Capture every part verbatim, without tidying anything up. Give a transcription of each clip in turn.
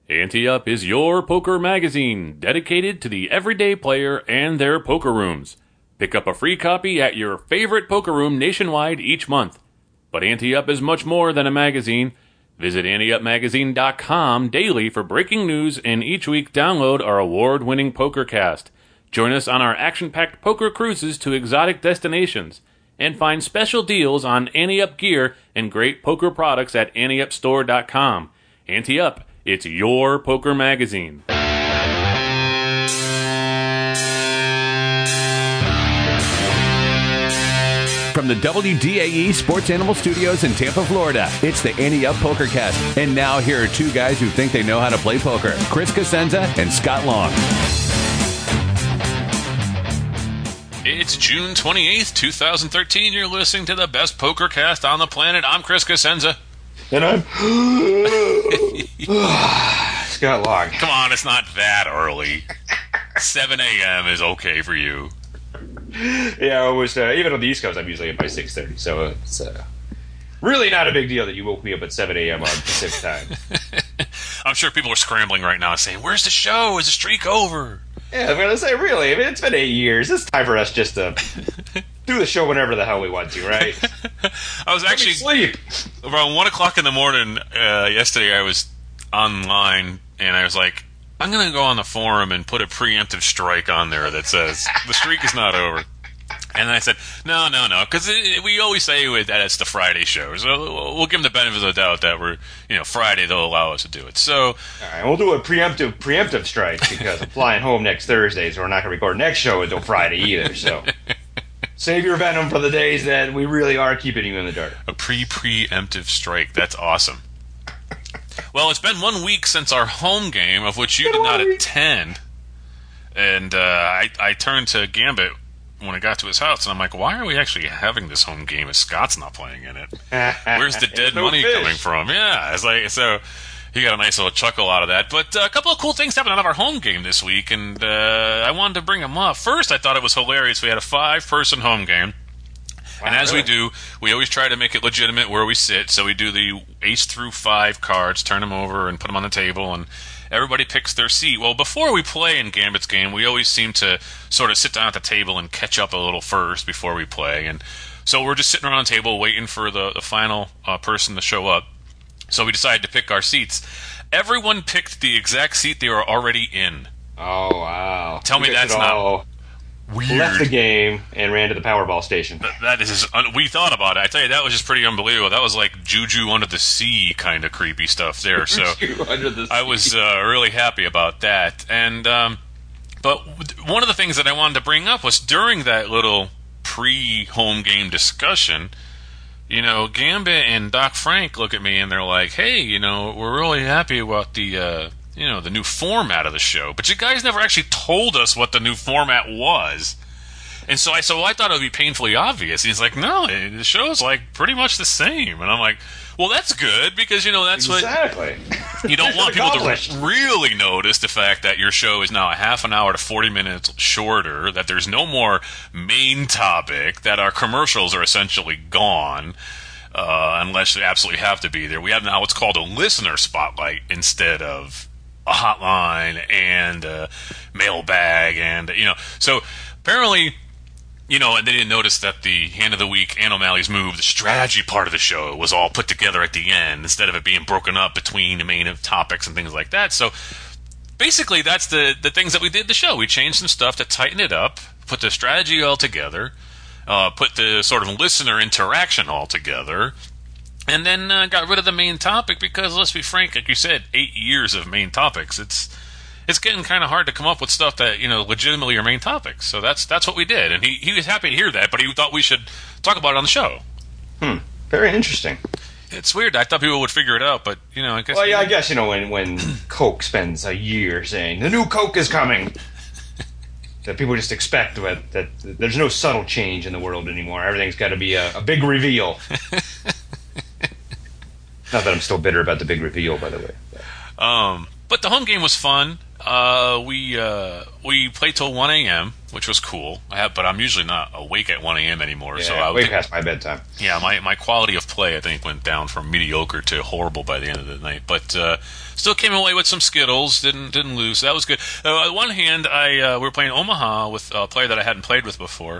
Ante Up is your poker magazine dedicated to the everyday player and their poker rooms. Pick up a free copy at your favorite poker room nationwide each month. But Ante Up is much more than a magazine. Visit ante up magazine dot com daily for breaking news, and each week download our award-winning PokerCast. Join us on our action-packed poker cruises to exotic destinations, and find special deals on Ante Up gear and great poker products at ante up store dot com. Ante Up, it's your poker magazine. From the W D A E Sports Animal Studios in Tampa, Florida, it's the Ante Up PokerCast. And now here are two guys who think they know how to play poker, Chris Cosenza and Scott Long. It's June twenty-eighth, twenty thirteen. You're listening to the best PokerCast on the planet. I'm Chris Cosenza. And I'm Scott Long. Come on, it's not that early. seven a.m. is okay for you. Yeah, it was, uh, even on the East Coast, I'm usually up by six thirty, so it's uh, really not a big deal that you woke me up at seven a.m. on Pacific time. I'm sure people are scrambling right now saying, where's the show? Is the streak over? Yeah, I'm going to say, really, I mean, it's been eight years. It's time for us just to do the show whenever the hell we want to, right? I was actually... sleep. Around one o'clock in the morning uh, yesterday, I was online, and I was like, I'm going to go on the forum and put a preemptive strike on there that says, the streak is not over. And I said, no, no, no, because we always say that it's the Friday show. So we'll give them the benefit of the doubt that we're, you know, Friday they'll allow us to do it. So, all right, we'll do a preemptive preemptive strike because I'm flying home next Thursday, so we're not going to record next show until Friday either. So save your venom for the days that we really are keeping you in the dark. A pre-preemptive strike. That's awesome. Well, it's been one week since our home game, of which you did not attend. And uh, I, I turned to Gambit when I got to his house, and I'm like, why are we actually having this home game if Scott's not playing in it? Where's the dead no money fish. coming from? Yeah, it's like, so he got a nice little chuckle out of that. But uh, a couple of cool things happened out of our home game this week, and uh, I wanted to bring them up. First, I thought it was hilarious. We had a five-person home game. Wow, and as really? we do, we always try to make it legitimate where we sit. So we do the ace through five cards, turn them over, and put them on the table, and everybody picks their seat. Well, before we play in Gambit's game, we always seem to sort of sit down at the table and catch up a little first before we play. And so we're just sitting around the table waiting for the, the final uh, person to show up. So we decided to pick our seats. Everyone picked the exact seat they were already in. Oh, wow. Tell me You guys that's had not all weird. left the game and ran to the Powerball station. That, that is, un- we thought about it. I tell you, that was just pretty unbelievable. That was like Juju under the sea kind of creepy stuff there. So Under the I was uh, really happy about that. And um, but one of the things that I wanted to bring up was during that little pre-home game discussion, you know, Gambit and Doc Frank look at me and they're like, "Hey, you know, we're really happy about the." Uh, you know, the new format of the show. But you guys never actually told us what the new format was. And so I so I thought it would be painfully obvious. He's like, no, the show's like pretty much the same. And I'm like, well, that's good because, you know, that's exactly. what... You don't want people to really notice the fact that your show is now a half an hour to forty minutes shorter, that there's no more main topic, that our commercials are essentially gone. Uh, unless they absolutely have to be there. We have now what's called a listener spotlight instead of a hotline and a mailbag, and you know, so apparently, you know, and they didn't notice that the hand of the week and O'Malley's move, the strategy part of the show, was all put together at the end instead of it being broken up between the main topics and things like that. So basically, that's the the things that we did the show. We changed some stuff to tighten it up, put the strategy all together, uh, put the sort of listener interaction all together. And then uh, got rid of the main topic because, let's be frank, like you said, eight years of main topics. It's it's getting kind of hard to come up with stuff that, you know, legitimately are main topics. So that's that's what we did. And he, he was happy to hear that, but he thought we should talk about it on the show. Hmm. Very interesting. It's weird. I thought people would figure it out, but, you know, I guess... Well, yeah, I guess, you know, when, when Coke spends a year saying, the new Coke is coming, that people just expect that, that there's no subtle change in the world anymore. Everything's got to be a, a big reveal. Not that I'm still bitter about the big reveal, by the way. Um, but the home game was fun. Uh, we uh, we played till one a.m., which was cool. I have, but I'm usually not awake at one a.m. anymore. Yeah, so I way think, past my bedtime. Yeah, my, my quality of play, I think, went down from mediocre to horrible by the end of the night. But uh, still came away with some Skittles. Didn't didn't lose. So that was good. Uh, on one hand, I uh, we were playing Omaha with a player that I hadn't played with before,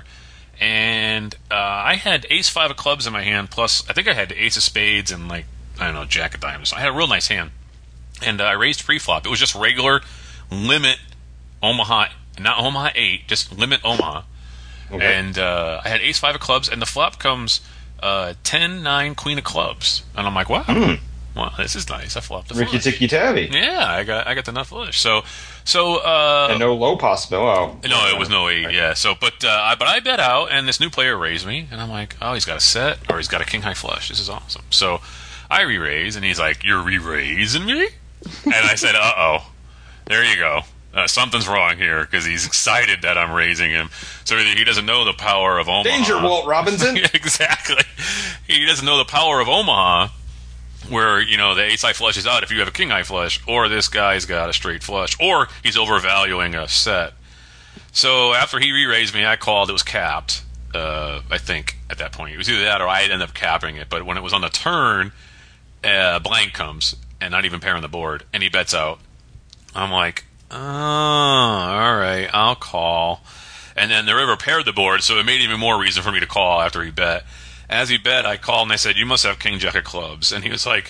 and uh, I had Ace Five of Clubs in my hand. Plus, I think I had Ace of Spades and like I don't know Jack of Diamonds. I had a real nice hand, and uh, I raised pre-flop. It was just regular limit Omaha, not Omaha eight, just limit Omaha. Okay. And uh, I had Ace Five of Clubs, and the flop comes uh, ten nine Queen of Clubs, and I'm like, wow, mm. well, this is nice. I flopped the flush. Ricky Tikki Tavi. Yeah, I got I got the nut flush. So so uh, and no low possible. Oh, no, it was no eight. Yeah. So but uh, I, but I bet out, and this new player raised me, and I'm like, oh, he's got a set, or he's got a king high flush. This is awesome. So I re-raise, and he's like, you're re-raising me, and I said, uh oh. There you go. Uh, something's wrong here because he's excited that I'm raising him. So he doesn't know the power of Omaha. Danger, Walt Robinson. Exactly. He doesn't know the power of Omaha, where you know the ace high flush is out if you have a king high flush, or this guy's got a straight flush, or he's overvaluing a set. So after he re-raised me, I called. It was capped. Uh, I think at that point it was either that or I'd end up capping it. But when it was on the turn, uh, blank comes and not even pairing the board, and he bets out. I'm like, oh, all right, I'll call. And then the river paired the board, so it made even more reason for me to call after he bet. As he bet, I called and I said, you must have king jack of clubs. And he was like,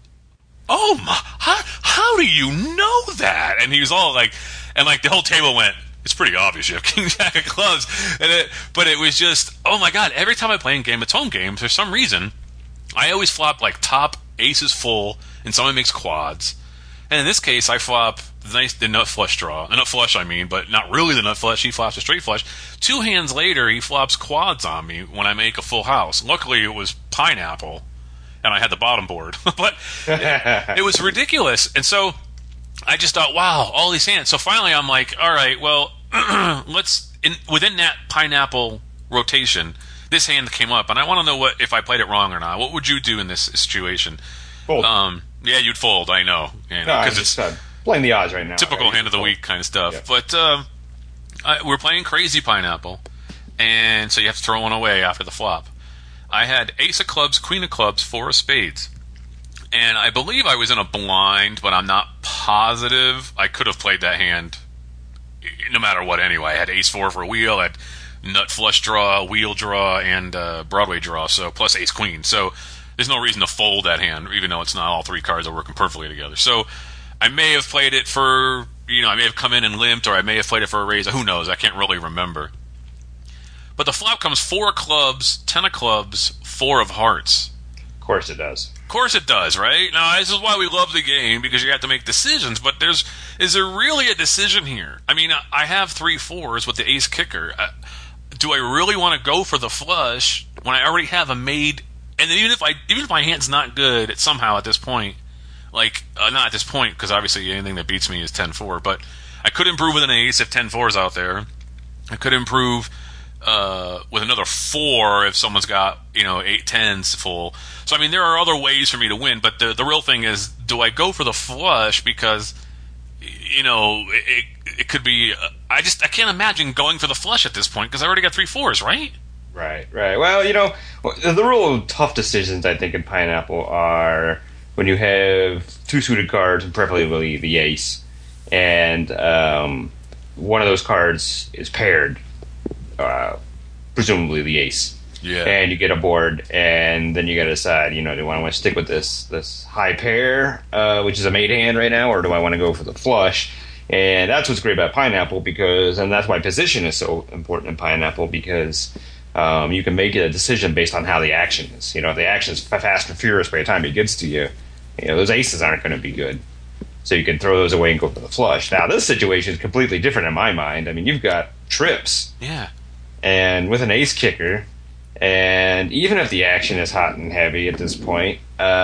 oh, my, how, how do you know that? And he was all like, and like the whole table went, it's pretty obvious you have king jack of clubs. And it, but it was just, oh my God, every time I play in game, it's home games, for some reason, I always flop like top aces full and someone makes quads. And in this case, I flop the nice the nut flush draw. The nut flush, I mean, but not really the nut flush. He flops a straight flush. Two hands later, he flops quads on me when I make a full house. Luckily, it was pineapple, and I had the bottom board. But it, it was ridiculous. And so I just thought, wow, all these hands. So finally, I'm like, all right, well, let's in, within that pineapple rotation, this hand came up, and I want to know what if I played it wrong or not. What would you do in this situation? Fold. Um, yeah, you'd fold. I know, because no, it's uh, playing the odds right now. Typical right? hand of the week kind of stuff. Yeah. But um, I, we're playing crazy pineapple, and so you have to throw one away after the flop. I had ace of clubs, queen of clubs, four of spades, and I believe I was in a blind, but I'm not positive. I could have played that hand no matter what. Anyway, I had ace four for a wheel, I had nut flush draw, wheel draw, and uh, Broadway draw. So plus ace queen. So there's no reason to fold that hand, even though it's not all three cards are working perfectly together. So I may have played it for, you know, I may have come in and limped, or I may have played it for a raise. Who knows? I can't really remember. But the flop comes four of clubs, ten of clubs, four of hearts. Of course it does. Of course it does, right? Now, this is why we love the game, because you have to make decisions. But there's, is there really a decision here? I mean, I have three fours with the ace kicker. Uh, do I really want to go for the flush when I already have a made? And then even if I, even if my hand's not good, it's somehow at this point, like uh, not at this point, because obviously anything that beats me is ten four. But I could improve with an ace if ten four is out there. I could improve uh, with another four if someone's got, you know, eight tens full. So I mean, there are other ways for me to win. But the the real thing is, do I go for the flush because, you know, it it, it could be. Uh, I just I can't imagine going for the flush at this point because I already got three fours, right? Right, right. Well, you know, the real tough decisions, I think, in Pineapple are when you have two suited cards, and preferably the ace, and um, one of those cards is paired, uh, presumably the ace. Yeah. And you get a board, and then you got to decide, you know, do I want to stick with this this high pair, uh, which is a made hand right now, or do I want to go for the flush? And that's what's great about Pineapple, because, and that's why position is so important in Pineapple, because Um, you can make a decision based on how the action is. You know, if the action is fast and furious by the time it gets to you, you know, those aces aren't going to be good. So you can throw those away and go for the flush. Now, this situation is completely different in my mind. I mean, you've got trips. Yeah. And with an ace kicker, and even if the action is hot and heavy at this point,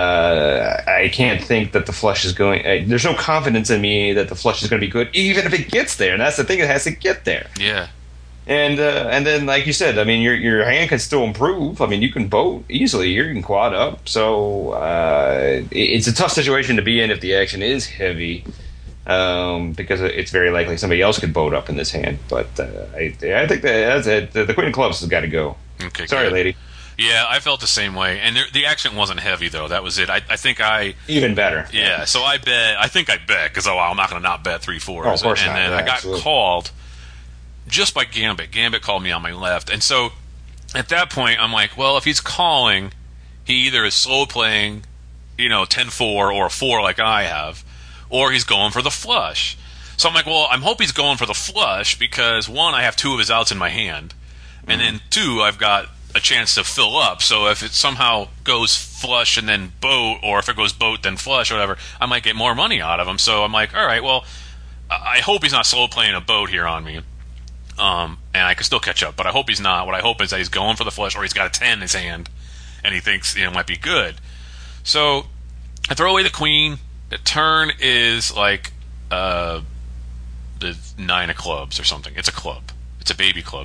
uh, I can't think that the flush is going... Uh, there's no confidence in me that the flush is going to be good, even if it gets there. And that's the thing, it has to get there. Yeah. And uh, and then, like you said, I mean, your your hand can still improve. I mean, you can vote easily. You can quad up. So uh, it, it's a tough situation to be in if the action is heavy. um, because it's very likely somebody else could boat up in this hand. But uh, I, I think that that's it. The, the Queen of Clubs has got to go. Okay, sorry, good. lady. Yeah, I felt the same way, and there, the accent wasn't heavy though. That was it. I, I think I even better. Yeah, so I bet. I think I bet because oh, well, I'm not going to not bet three fours. Oh, of course and not. then Yeah, I got absolutely. called just by Gambit. Gambit called me on my left, and so at that point, I'm like, well, if he's calling, he either is slow playing, you know, ten four or a four like I have, or he's going for the flush. So I'm like, well, I'm hope he's going for the flush because one, I have two of his outs in my hand, and Mm-hmm. then two, I've got a chance to fill up. So if it somehow goes flush and then boat, or if it goes boat then flush or whatever, I might get more money out of him. So I'm like, all right, well, I hope he's not slow playing a boat here on me. Um, and I can still catch up, but I hope he's not. What I hope is that he's going for the flush, or he's got a ten in his hand, and he thinks, you know, it might be good. So I throw away the queen. The turn is like uh, the nine of clubs or something. It's a club. It's a baby club.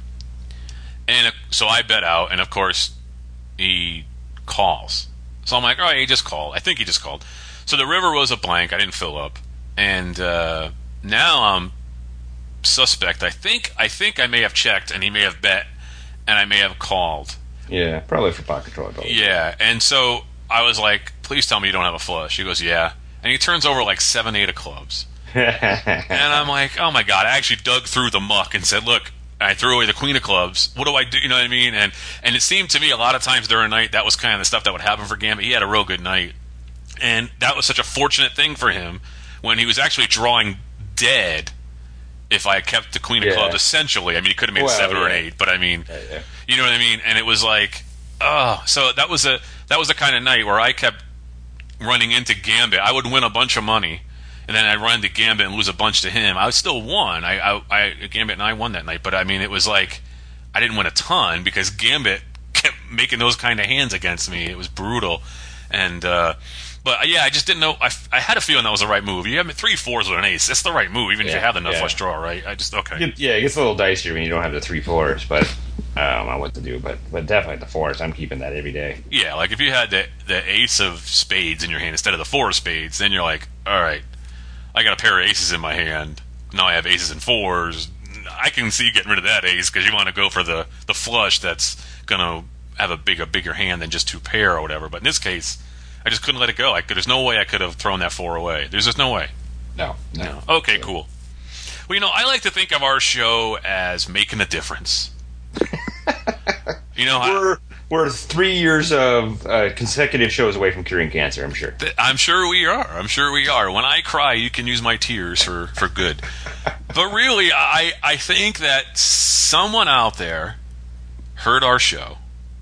And uh, so I bet out, and of course he calls. So I'm like, all right, he just called. I think he just called. So the river was a blank. I didn't fill up, and uh, now I'm suspect. I think I think I may have checked, and he may have bet, and I may have called. Yeah, probably for pot control. Probably. Yeah, and so I was like, please tell me you don't have a flush. He goes, yeah, and he turns over like seven, eight of clubs, and I'm like, oh my god! I actually dug through the muck and said, look. I threw away the queen of clubs. What do I do? You know what I mean? And and it seemed to me a lot of times during the night that was kind of the stuff that would happen for Gambit. He had a real good night, and that was such a fortunate thing for him when he was actually drawing dead. If I had kept the queen of Yeah. clubs, essentially, I mean, he could have made Well, a seven or an yeah. eight, but I mean, Yeah, yeah. you know what I mean? And it was like, oh, so that was a that was the kind of night where I kept running into Gambit. I would win a bunch of money. And then I'd run into Gambit and lose a bunch to him. I still won. I, I, I Gambit and I won that night. But, I mean, it was like I didn't win a ton because Gambit kept making those kind of hands against me. It was brutal. And, uh, but, yeah, I just didn't know. I, I had a feeling that was the right move. You have three fours with an ace. That's the right move, even if you Yeah, have the nut yeah. flush draw, right? I just, okay. It- yeah, it gets a little dicier when you don't have the three fours, but I don't know what to do. But but definitely the fours. I'm keeping that every day. Yeah, like if you had the, the ace of spades in your hand instead of the four of spades, then you're like, all right. I got a pair of aces in my hand. Now I have aces and fours. I can see getting rid of that ace because you want to go for the, the flush that's going to have a big a bigger hand than just two pair or whatever. But in this case, I just couldn't let it go. I could, there's no way I could have thrown that four away. There's just no way. No, no. No. Okay, cool. Well, you know, I like to think of our show as making a difference. You know, I, We're we're three years of uh, consecutive shows away from curing cancer. I'm sure. Th- I'm sure we are. I'm sure we are. When I cry, you can use my tears for, for good. But really, I, I think that someone out there heard our show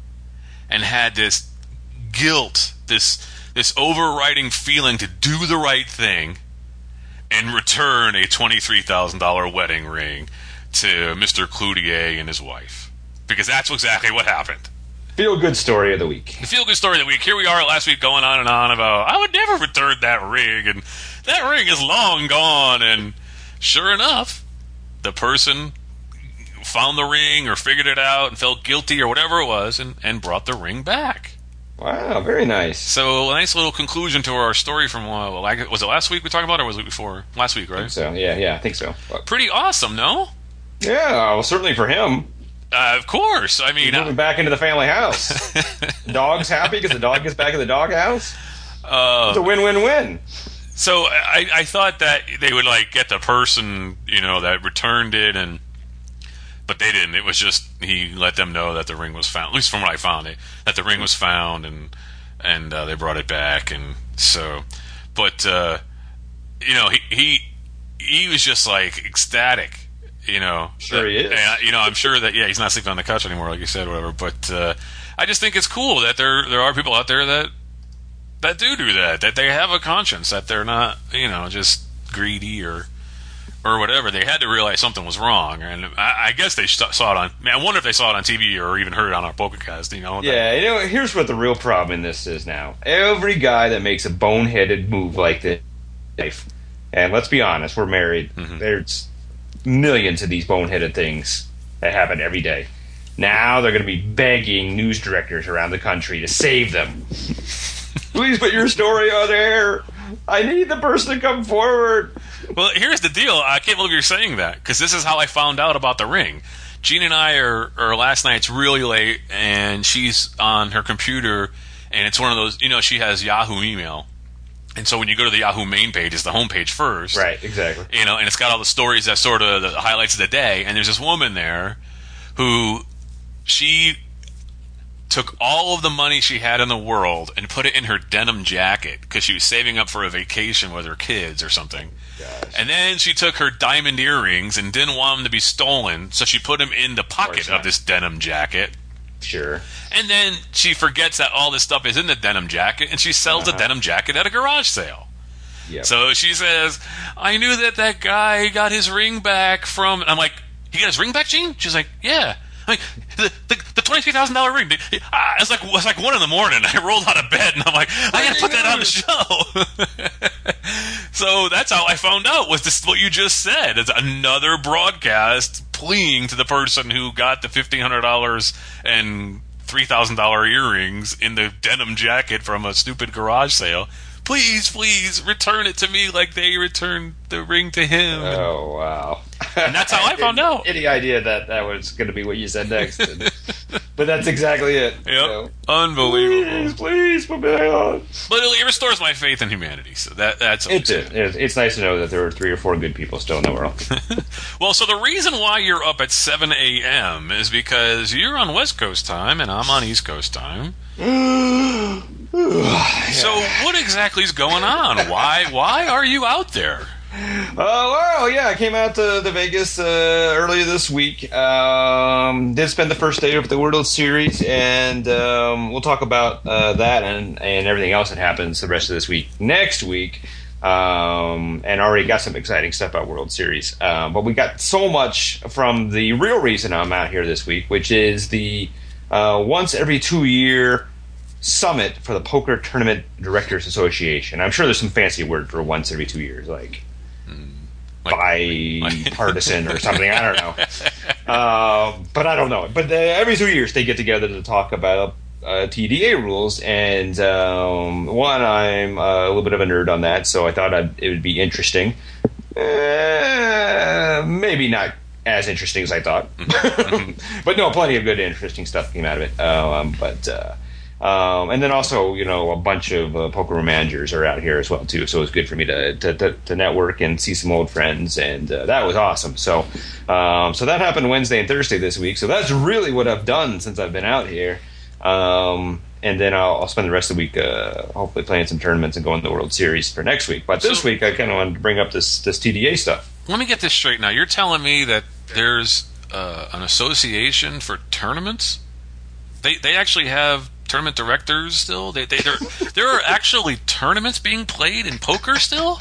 and had this guilt, this this overriding feeling to do the right thing and return a twenty-three thousand dollars wedding ring to Mister Cloutier and his wife. Because that's exactly what happened. Feel good story of the week. The feel-good story of the week. Here we are last week going on and on about, I would never return that ring, and that ring is long gone, and sure enough, the person found the ring or figured it out and felt guilty or whatever it was and, and brought the ring back. Wow, very nice. So a nice little conclusion to our story from, uh, like, was it last week we talked about it or was it before? Last week, right? So yeah, yeah, I think so. But, Pretty awesome, no? yeah, well, certainly for him. Uh, of course. I mean, He's moving back into the family house. Dog's happy because the dog gets back in the dog house. uh, It's a win-win-win. So I, I thought that they would like get the person, you know, that returned it, and but they didn't. It was just he let them know that the ring was found. At least from what I found, it, that the ring was found, and and uh, they brought it back, and so. But uh, you know, he he he was just like ecstatic. You know, Sure that, he is. and, you know, I'm sure that yeah, he's not sleeping on the couch anymore, like you said, whatever. But uh, I just think it's cool that there there are people out there that. that do do that, that they have a conscience, that they're not, you know, just greedy or or whatever. They had to realize something was wrong, and I, I guess they st- saw it on. Man, I wonder if they saw it on T V or even heard it on our PokerCast. You know? Yeah, you know, here's what the real problem in this is now. Every guy that makes a boneheaded move like this, and let's be honest, we're married. Mhm. There's millions of these boneheaded things that happen every day. Now they're going to be begging news directors around the country to save them. Please put your story on there. I need the person to come forward. Well, here's the deal. I can't believe you're saying that, because this is how I found out about the ring. Gene and I are, are last night's really late, and she's on her computer, and it's one of those, you know, she has Yahoo email. And so when you go to the Yahoo main page, it's the home page first. Right, exactly. You know, and it's got all the stories that sort of the highlights of the day. And there's this woman there who, she took all of the money she had in the world and put it in her denim jacket because she was saving up for a vacation with her kids or something. Gosh. And then she took her diamond earrings and didn't want them to be stolen, so she put them in the pocket of, of this denim jacket. Sure. And then she forgets that all this stuff is in the denim jacket, and she sells uh-huh. the denim jacket at a garage sale. Yep. So she says, I knew that that guy got his ring back from... And I'm like, he got his ring back, Gene? She's like, yeah. I'm like, the, the, the twenty-three thousand dollars ring. Uh, it's like, it's like one in the morning. I rolled out of bed, and I'm like, I got to put that on the show. So that's how I found out, was this what you just said. It's another broadcast pleading to the person who got the fifteen hundred dollars and three thousand dollars earrings in the denim jacket from a stupid garage sale. Please, please, return it to me like they returned the ring to him. Oh, wow. And that's how I found out. Any idea that that was going to be what you said next. But that's exactly it. Yep. So, unbelievable. Please, please put me on. But it restores my faith in humanity. So that that's it did. It's nice to know that there are three or four good people still in the world. Well, so the reason why you're up at seven a.m. is because you're on West Coast time and I'm on East Coast time. Yeah. So what exactly is going on? Why why are you out there? Uh, well, yeah, I came out to, to Vegas uh, earlier this week. Um, did spend the first day of the World Series, and um, we'll talk about uh, that and, and everything else that happens the rest of this week next week. Um, and already got some exciting stuff about World Series. Um, but we got so much from the real reason I'm out here this week, which is the uh, once every two year summit for the Poker Tournament Directors Association. I'm sure there's some fancy word for once every two years, like, mm, like bipartisan or something. I don't know. Uh, but I don't know. But uh, every two years they get together to talk about uh, T D A rules. And um, one, I'm uh, a little bit of a nerd on that, so I thought I'd, it would be interesting. Uh, maybe not as interesting as I thought. But no, plenty of good, interesting stuff came out of it. Um, but... Uh, Um, and then also, you know, a bunch of uh, poker managers are out here as well, too. So it was good for me to to, to, to network and see some old friends, and uh, that was awesome. So um, so that happened Wednesday and Thursday this week. So that's really what I've done since I've been out here. Um, and then I'll, I'll spend the rest of the week uh, hopefully playing some tournaments and going to the World Series for next week. But this so, week I kind of wanted to bring up this, this T D A stuff. Let me get this straight now. You're telling me that there's uh, an association for tournaments? They they actually have tournament directors still? They, they, there, there are actually tournaments being played in poker still?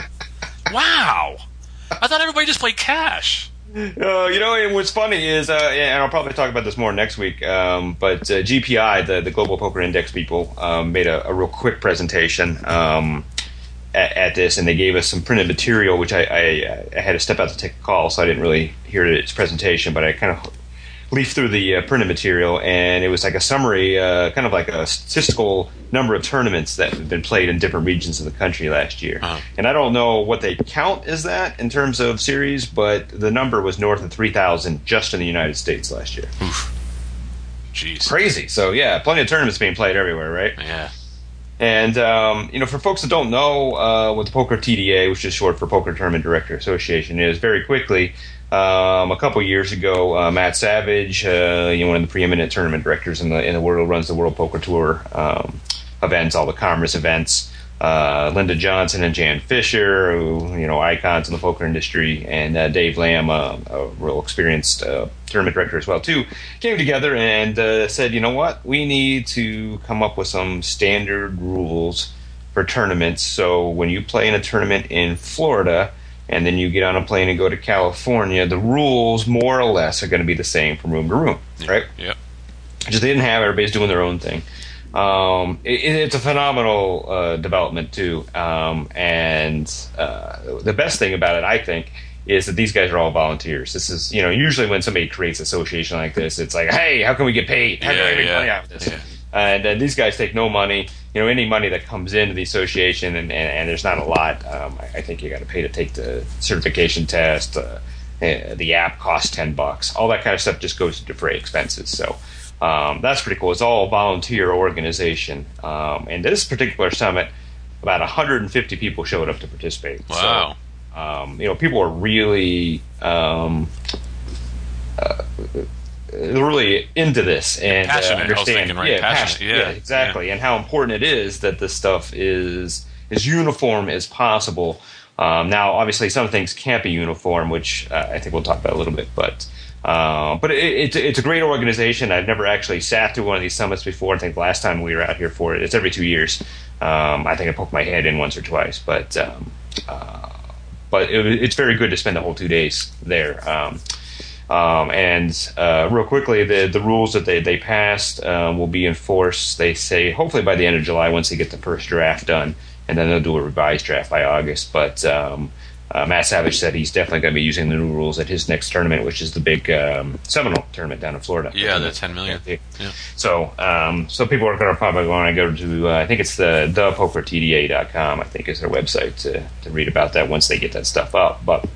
Wow. I thought everybody just played cash. Uh, you know, and what's funny is, uh, and I'll probably talk about this more next week, um, but uh, G P I, the, the Global Poker Index people, um, made a, a real quick presentation um, at, at this, and they gave us some printed material, which I, I, I had to step out to take a call, so I didn't really hear its presentation, but I kind of leafed through the uh, printed material, and it was like a summary, uh, kind of like a statistical number of tournaments that have been played in different regions of the country last year. Uh-huh. And I don't know what they count as that in terms of series, but the number was north of three thousand just in the United States last year. Oof. Jeez. Crazy. So, yeah, plenty of tournaments being played everywhere, right? Yeah. And, um, you know, for folks that don't know uh, what the Poker T D A, which is short for Poker Tournament Director Association, is, very quickly, Um, a couple years ago, uh, Matt Savage, uh, you know, one of the preeminent tournament directors in the in the world, runs the World Poker Tour um, events, all the Commerce events. Uh, Linda Johnson and Jan Fisher, who, you know, icons in the poker industry, and uh, Dave Lamb, uh, a real experienced uh, tournament director as well, too, came together and uh, said, you know what, we need to come up with some standard rules for tournaments. So when you play in a tournament in Florida, and then you get on a plane and go to California, the rules, more or less, are going to be the same from room to room, yeah, right? Yeah. Just they didn't have, everybody's doing their own thing. Um, it, it's a phenomenal uh, development, too. Um, and uh, the best thing about it, I think, is that these guys are all volunteers. This is, you know, usually when somebody creates an association like this, it's like, hey, how can we get paid? How yeah, can we make yeah, money out of this? Yeah. And uh, these guys take no money. You know, any money that comes into the association, and, and, and there's not a lot. Um, I, I think you got to pay to take the certification test. Uh, the app costs ten bucks. All that kind of stuff just goes to defray expenses. So um, that's pretty cool. It's all a volunteer organization. Um, and this particular summit, about one hundred fifty people showed up to participate. Wow. So, um, you know, people are really, um, uh, really into this and passionate. Uh, understand. I was thinking, right? Yeah, passionate. passionate. Yeah, yeah, exactly. Yeah. And how important it is that this stuff is as uniform as possible. Um, now, obviously, some things can't be uniform, which uh, I think we'll talk about a little bit. But uh, but it, it, it's a great organization. I've never actually sat through one of these summits before. I think the last time we were out here for it, it's every two years. Um, I think I poked my head in once or twice. But um, uh, but it, it's very good to spend the whole two days there. Um, um, and uh, real quickly, the the rules that they, they passed uh, will be enforced, they say, hopefully by the end of July once they get the first draft done. And then they'll do a revised draft by August. But um, uh, Matt Savage said he's definitely going to be using the new rules at his next tournament, which is the big um, Seminole tournament down in Florida. Yeah, the ten million. Yeah. Yeah. So, um, so people are going to probably want to go to, uh, I think it's the the poker T D A dot com, I think is their website to, to read about that once they get that stuff up. But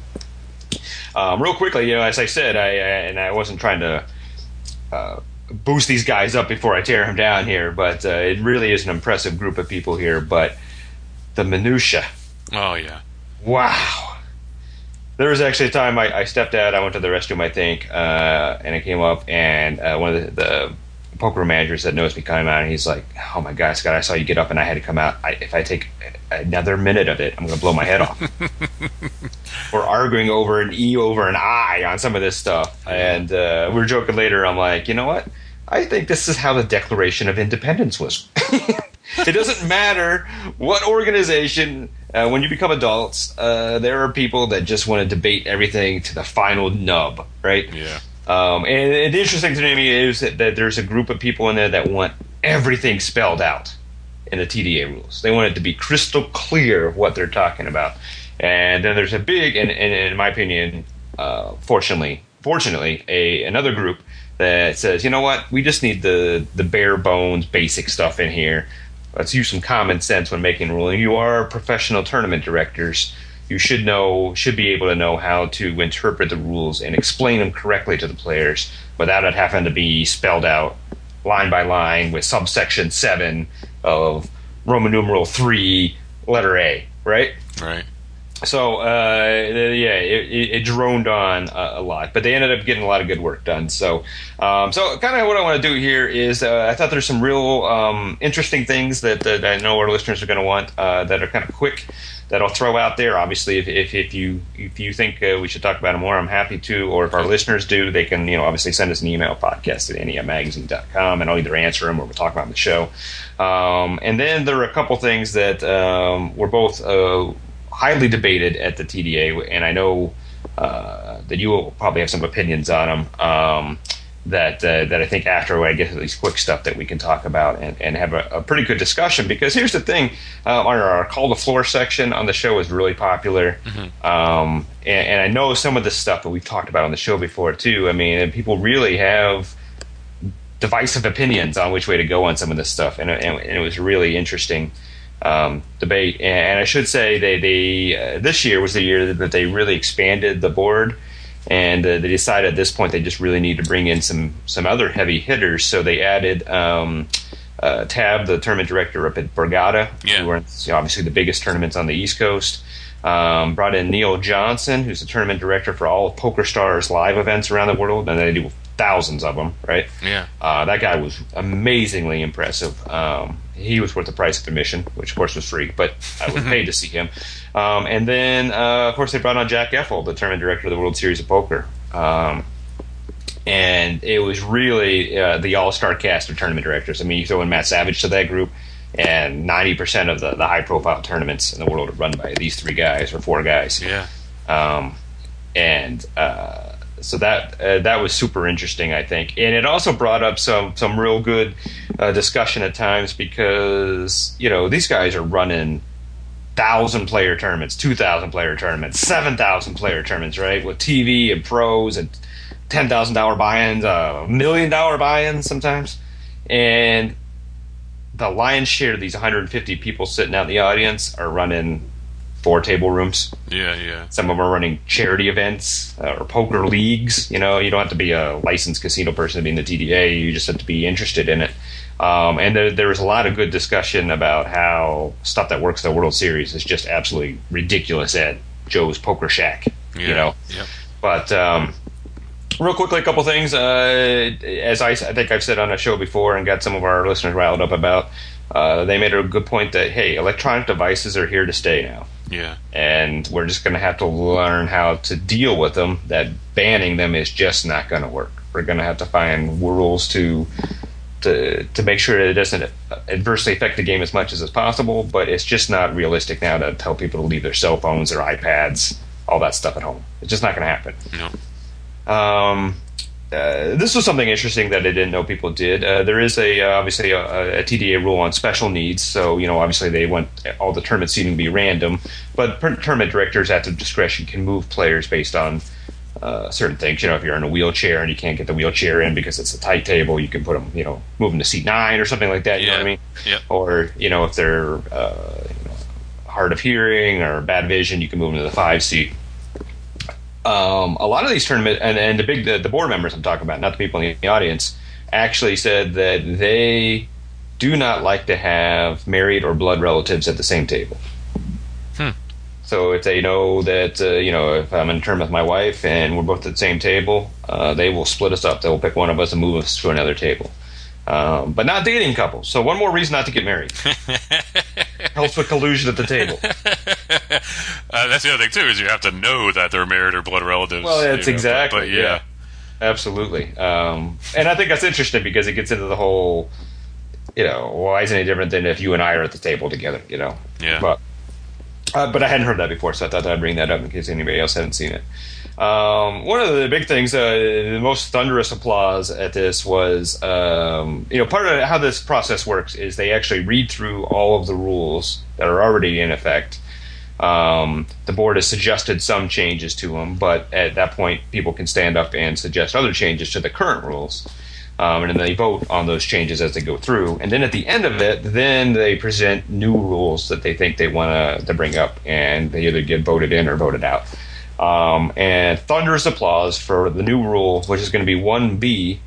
um, real quickly, you know, as I said, I, I and I wasn't trying to uh, boost these guys up before I tear them down here, but uh, it really is an impressive group of people here. But the minutia. Oh, yeah. Wow. There was actually a time I, I stepped out. I went to the restroom, I think, uh, and I came up, and uh, one of the, the poker managers that knows me came out, and he's like, "Oh my God, Scott, I saw you get up, and I had to come out. I, if I take another minute of it, I'm going to blow my head off." We're arguing over an E over an I on some of this stuff, and uh, we were joking later. I'm like, you know what? I think this is how the Declaration of Independence was. It doesn't matter what organization, uh, when you become adults, uh, there are people that just want to debate everything to the final nub, right? Yeah. Um, and, and the interesting thing to me is that, that there's a group of people in there that want everything spelled out in the T D A rules. They want it to be crystal clear what they're talking about. And then there's a big, and, and in my opinion, uh, fortunately, fortunately, a another group that says, you know what, we just need the, the bare bones, basic stuff in here. Let's use some common sense when making a ruling. You are professional tournament directors. You should know, should be able to know how to interpret the rules and explain them correctly to the players without it having to be spelled out line by line with subsection seven of Roman numeral three, letter A, right? Right. So, uh, yeah, it, it, it droned on a, a lot, but they ended up getting a lot of good work done. So, um, so kind of what I want to do here is uh, I thought there's some real um, interesting things that, that I know our listeners are going to want uh, that are kind of quick that I'll throw out there. Obviously, if, if, if you if you think uh, we should talk about it more, I'm happy to. Or if our listeners do, they can, you know, obviously send us an email, podcast at N E M magazine dot com, and I'll either answer them or we'll talk about them on the show. Um, and then there are a couple things that um, were both uh, highly debated at the T D A, and I know uh, that you will probably have some opinions on them. Um, that uh, that I think after I get to these quick stuff that we can talk about and, and have a, a pretty good discussion. Because here's the thing, uh, our, our Call to Floor section on the show is really popular. Mm-hmm. Um, and, and I know some of the stuff that we've talked about on the show before, too. I mean, and people really have divisive opinions on which way to go on some of this stuff. And, and, and it was really interesting um, debate. And, and I should say they, they uh, this year was the year that they really expanded the board. And uh, they decided at this point they just really need to bring in some, some other heavy hitters. So they added um, uh, Tab, the tournament director up at Borgata, yeah. who runs obviously the biggest tournaments on the East Coast. Um, brought in Neil Johnson, who's the tournament director for all of PokerStars live events around the world, and they do thousands of them, right? Yeah. Uh, that guy was amazingly impressive. Um, he was worth the price of admission, which of course was free, but I was paid to see him. Um, and then, uh, of course, they brought on Jack Effel, the tournament director of the World Series of Poker. Um, and it was really uh, the all-star cast of tournament directors. I mean, you throw in Matt Savage to that group, and ninety percent of the, the high-profile tournaments in the world are run by these three guys or four guys. Yeah. Um, and uh, so that uh, that was super interesting, I think. And it also brought up some, some real good uh, discussion at times because, you know, these guys are running thousand player tournaments, two thousand player tournaments, seven thousand player tournaments, right? With T V and pros and ten thousand dollar buy-ins, a uh, million dollar buy-ins sometimes. And the lion's share of these one hundred fifty people sitting out in the audience are running four table rooms. Yeah, yeah. Some of them are running charity events uh, or poker leagues. You know, you don't have to be a licensed casino person to be in the T D A. You just have to be interested in it. Um, and there, there was a lot of good discussion about how stuff that works at the World Series is just absolutely ridiculous at Joe's Poker Shack. Yeah, you know, yep. But um, real quickly, a couple things. Uh, as I, I think I've said on a show before and got some of our listeners riled up about, uh, they made a good point that, hey, electronic devices are here to stay now. Yeah. And we're just going to have to learn how to deal with them, that banning them is just not going to work. We're going to have to find rules to to to make sure that it doesn't adversely affect the game as much as is possible, but it's just not realistic now to tell people to leave their cell phones, their iPads, all that stuff at home. It's just not going to happen. No. Um, uh, this was something interesting that I didn't know people did. Uh, there is a uh, obviously a, a T D A rule on special needs, so you know obviously they want all the tournament seating to be random, but tournament directors at their discretion can move players based on uh, certain things. You know, if you're in a wheelchair and you can't get the wheelchair in because it's a tight table, you can put them, you know, move them to seat nine or something like that. You yeah. know what I mean? Yeah. Or you know, if they're uh, you know, hard of hearing or bad vision, you can move them to the five seat. Um, a lot of these tournament and, and the big the, the board members I'm talking about, not the people in the audience, actually said that they do not like to have married or blood relatives at the same table. Hmm. So if they know that uh, you know if I'm in a tournament with my wife and we're both at the same table, uh, they will split us up. They'll pick one of us and move us to another table. Um, but not dating couples. So one more reason not to get married. Helps with collusion at the table. uh, that's the other thing too, is you have to know that they're married or blood relatives. Well, that's you know, exactly. But, but yeah. yeah, absolutely. Um, and I think that's interesting because it gets into the whole, you know, why isn't it different than if you and I are at the table together? You know. Yeah. But uh, but I hadn't heard that before, so I thought I'd bring that up in case anybody else hadn't seen it. Um, one of the big things, uh, the most thunderous applause at this was, um, you know, part of how this process works is they actually read through all of the rules that are already in effect. Um, the board has suggested some changes to them, but at that point, people can stand up and suggest other changes to the current rules. Um, and then they vote on those changes as they go through. And then at the end of it, then they present new rules that they think they want to bring up, and they either get voted in or voted out. Um, and thunderous applause for the new rule, which is going to be one B.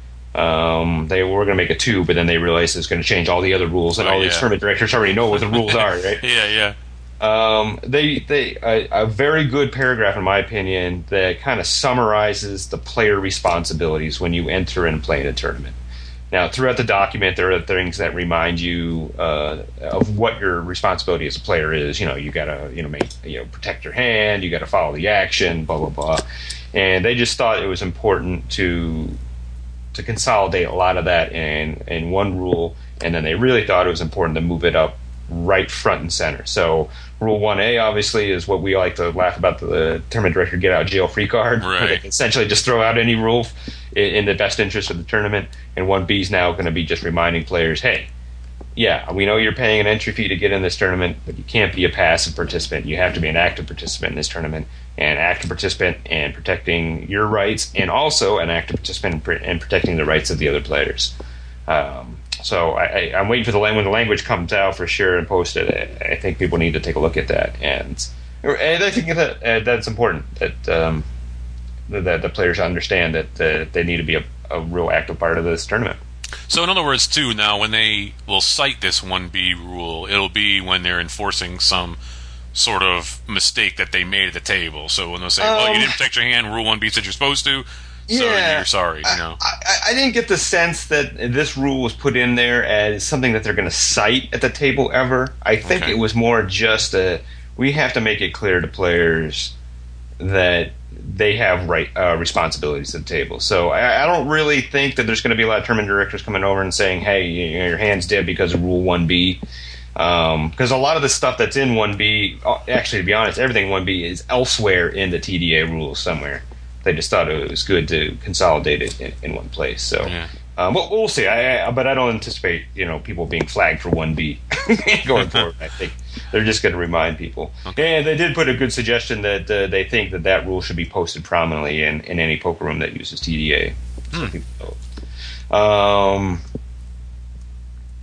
Um, they were going to make a two, but then they realized it's going to change all the other rules, and oh, all yeah. these tournament directors already know what the rules are, right? yeah, yeah. Um, they they a, a very good paragraph, in my opinion, that kind of summarizes the player responsibilities when you enter and play in a tournament. Now, throughout the document, there are things that remind you uh, of what your responsibility as a player is. You know, you got to you know make you know protect your hand, you got to follow the action, blah blah blah. And they just thought it was important to to consolidate a lot of that in in one rule, and then they really thought it was important to move it up right front and center. So Rule one A obviously is what we like to laugh about, the tournament director get out jail free card. Right. They can essentially just throw out any rule in, in the best interest of the tournament. And one B is now going to be just reminding players, hey, yeah, we know you're paying an entry fee to get in this tournament, but you can't be a passive participant. You have to be an active participant in this tournament, and active participant in protecting your rights, and also an active participant in protecting the rights of the other players. Um, so I, I, I'm waiting for the when the language comes out for sure and posted. I, I think people need to take a look at that, and, and I think that uh, that's important that um, that the players understand that uh, they need to be a, a real active part of this tournament. So in other words, too, now when they will cite this one B rule, it'll be when they're enforcing some sort of mistake that they made at the table. So when they'll say, um, well, you didn't protect your hand, Rule one B said you're supposed to, so yeah, you're sorry. You know, I, I, I didn't get the sense that this rule was put in there as something that they're going to cite at the table ever. I think okay. it was more just a, we have to make it clear to players that they have right uh, responsibilities at the table. So I, I don't really think that there's going to be a lot of tournament directors coming over and saying, hey, you know, your hand's dead because of Rule one B. Because um, a lot of the stuff that's in one B, actually, to be honest, everything in one B is elsewhere in the T D A rules somewhere. They just thought it was good to consolidate it in, in one place. So, yeah. um, we'll, we'll see. I, I, but I don't anticipate, you know, people being flagged for one B going forward. I think they're just going to remind people. Okay. And they did put a good suggestion that uh, they think that that rule should be posted prominently in, in any poker room that uses T D A. Hmm. So people know. Um,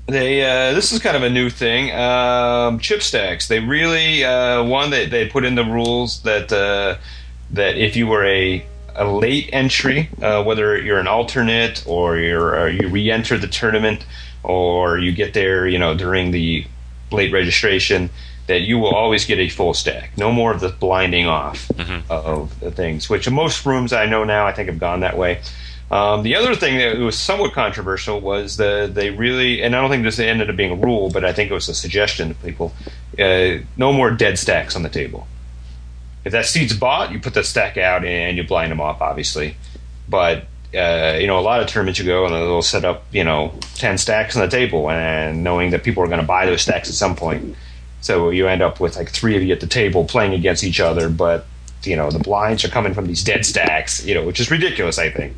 They uh, this is kind of a new thing. Um, chip stacks. They really uh, one they they put in the rules that uh, that if you were a a late entry, uh, whether you're an alternate or you're or you re-enter the tournament or you get there, you know, during the late registration, that you will always get a full stack. No more of the blinding off mm-hmm. of the things, which most rooms I know now I think have gone that way. Um, the other thing that was somewhat controversial was the they really, and I don't think this ended up being a rule, but I think it was a suggestion to people, uh, no more dead stacks on the table. If that seat's bought, you put the stack out and you blind them off, obviously. But, uh, you know, a lot of tournaments you go and they'll set up, you know, ten stacks on the table and knowing that people are going to buy those stacks at some point. So you end up with like three of you at the table playing against each other, but, you know, the blinds are coming from these dead stacks, you know, which is ridiculous, I think.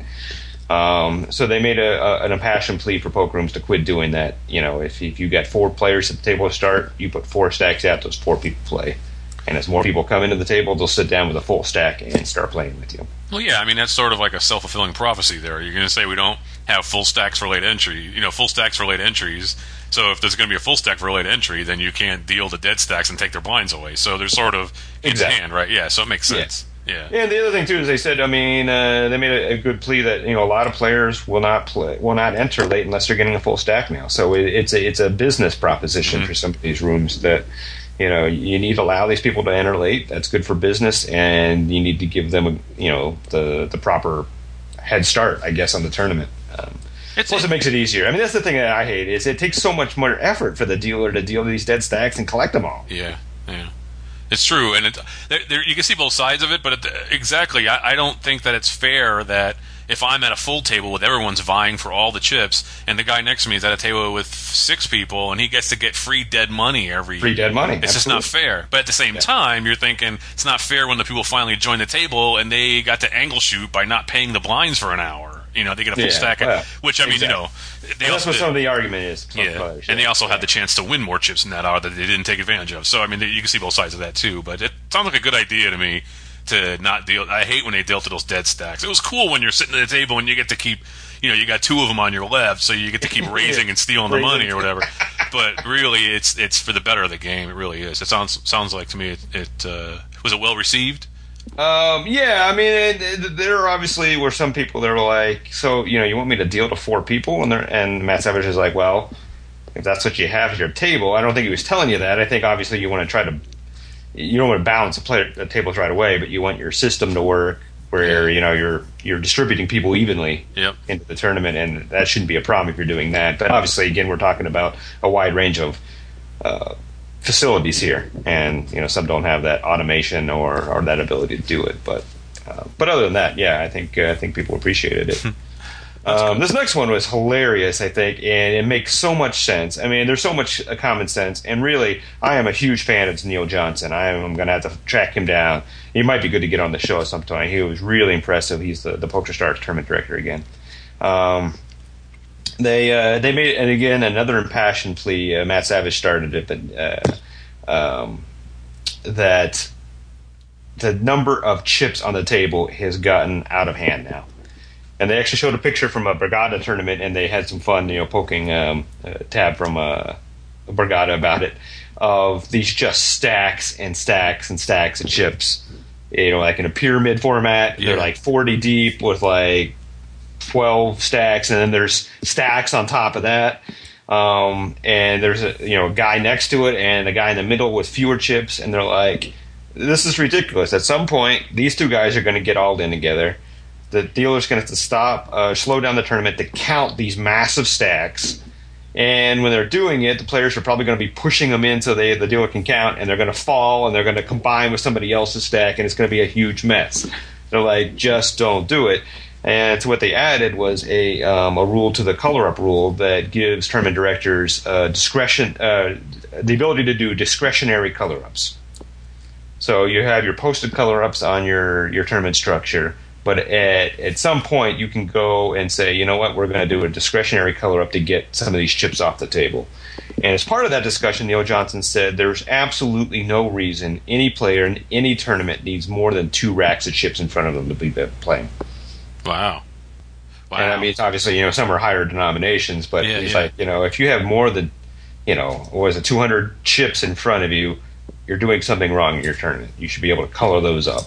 Um, so they made a, a, an impassioned plea for poker rooms to quit doing that. You know, if, if you got four players at the table to start, you put four stacks out, those four people play. And as more people come into the table, they'll sit down with a full stack and start playing with you. Well, yeah, I mean, that's sort of like a self-fulfilling prophecy there. You're going to say we don't have full stacks for late entry, you know, full stacks for late entries. So if there's going to be a full stack for late entry, then you can't deal the dead stacks and take their blinds away. So they're sort of in exactly. hand, right? Yeah, so it makes sense. Yeah. Yeah. And the other thing too is they said, I mean, uh, they made a, a good plea that you know a lot of players will not play, will not enter late unless they're getting a full stack now. So it, it's a it's a business proposition mm-hmm. for some of these rooms that you know you need to allow these people to enter late. That's good for business, and you need to give them you know the the proper head start, I guess, on the tournament. Um, It's, Plus, it makes it easier. I mean, that's the thing that I hate is it takes so much more effort for the dealer to deal with these dead stacks and collect them all. Yeah, yeah, it's true, and it, there, there, you can see both sides of it. But it, exactly, I, I don't think that it's fair that if I'm at a full table with everyone's vying for all the chips, and the guy next to me is at a table with six people, and he gets to get free dead money every free dead money. It's Absolutely. just not fair. But at the same yeah. time, you're thinking it's not fair when the people finally join the table and they got to angle shoot by not paying the blinds for an hour. You know, they get a full yeah, stack, of, well, which I mean, exactly. you know, they and also that's what did, some of the argument is. Yeah, players, and yeah. they also yeah. had the chance to win more chips in that hour that they didn't take advantage of. So I mean, you can see both sides of that too. But it sounds like a good idea to me to not deal. I hate when they deal to those dead stacks. It was cool when you're sitting at the table and you get to keep, you know, you got two of them on your left, so you get to keep raising and stealing the money or whatever. But really, it's it's for the better of the game. It really is. It sounds sounds like to me it, it uh, was it well received. Um, yeah, I mean, it, it, there obviously were some people that were like, so, you know, you want me to deal to four people? And, and Matt Savage is like, well, if that's what you have at your table, I don't think he was telling you that. I think obviously you want to try to, you don't want to balance the, player, the tables right away, but you want your system to work where, you know, you're you're distributing people evenly yep. into the tournament, and that shouldn't be a problem if you're doing that. But obviously, again, we're talking about a wide range of uh facilities here, and you know some don't have that automation or, or that ability to do it. But uh, but other than that, yeah, I think uh, I think people appreciated it. um, this next one was hilarious, I think, and it makes so much sense. I mean, there's so much uh, common sense, and really, I am a huge fan of Neil Johnson. I am going to have to track him down. He might be good to get on the show at some point. He was really impressive. He's the the PokerStars tournament director again. Um, They uh, they made, and again, another impassioned plea. Uh, Matt Savage started it, but uh, um, that the number of chips on the table has gotten out of hand now. And they actually showed a picture from a Borgata tournament, and they had some fun, you know, poking um, a tab from a, a Borgata about it, of these just stacks and stacks and stacks of chips. You know, like in a pyramid format, yeah. They're like forty deep with like twelve stacks, and then there's stacks on top of that, um, and there's a you know a guy next to it and a guy in the middle with fewer chips, and they're like, this is ridiculous. At some point, these two guys are going to get all in together. The dealer's going to have to stop, uh, slow down the tournament to count these massive stacks, and when they're doing it, the players are probably going to be pushing them in so they the dealer can count, and they're going to fall, and they're going to combine with somebody else's stack, and it's going to be a huge mess. They're like, just don't do it. And so what they added was a um, a rule to the color up rule that gives tournament directors uh, discretion, uh, the ability to do discretionary color ups. So you have your posted color ups on your, your tournament structure, but at at some point you can go and say, you know what, we're going to do a discretionary color up to get some of these chips off the table. And as part of that discussion, Neil Johnson said there's absolutely no reason any player in any tournament needs more than two racks of chips in front of them to be playing. Wow. Wow. And I mean, it's obviously, you know, some are higher denominations, but Yeah, it's yeah. like, you know, if you have more than, you know, what was it, two hundred chips in front of you, you're doing something wrong in your tournament. You should be able to color those up.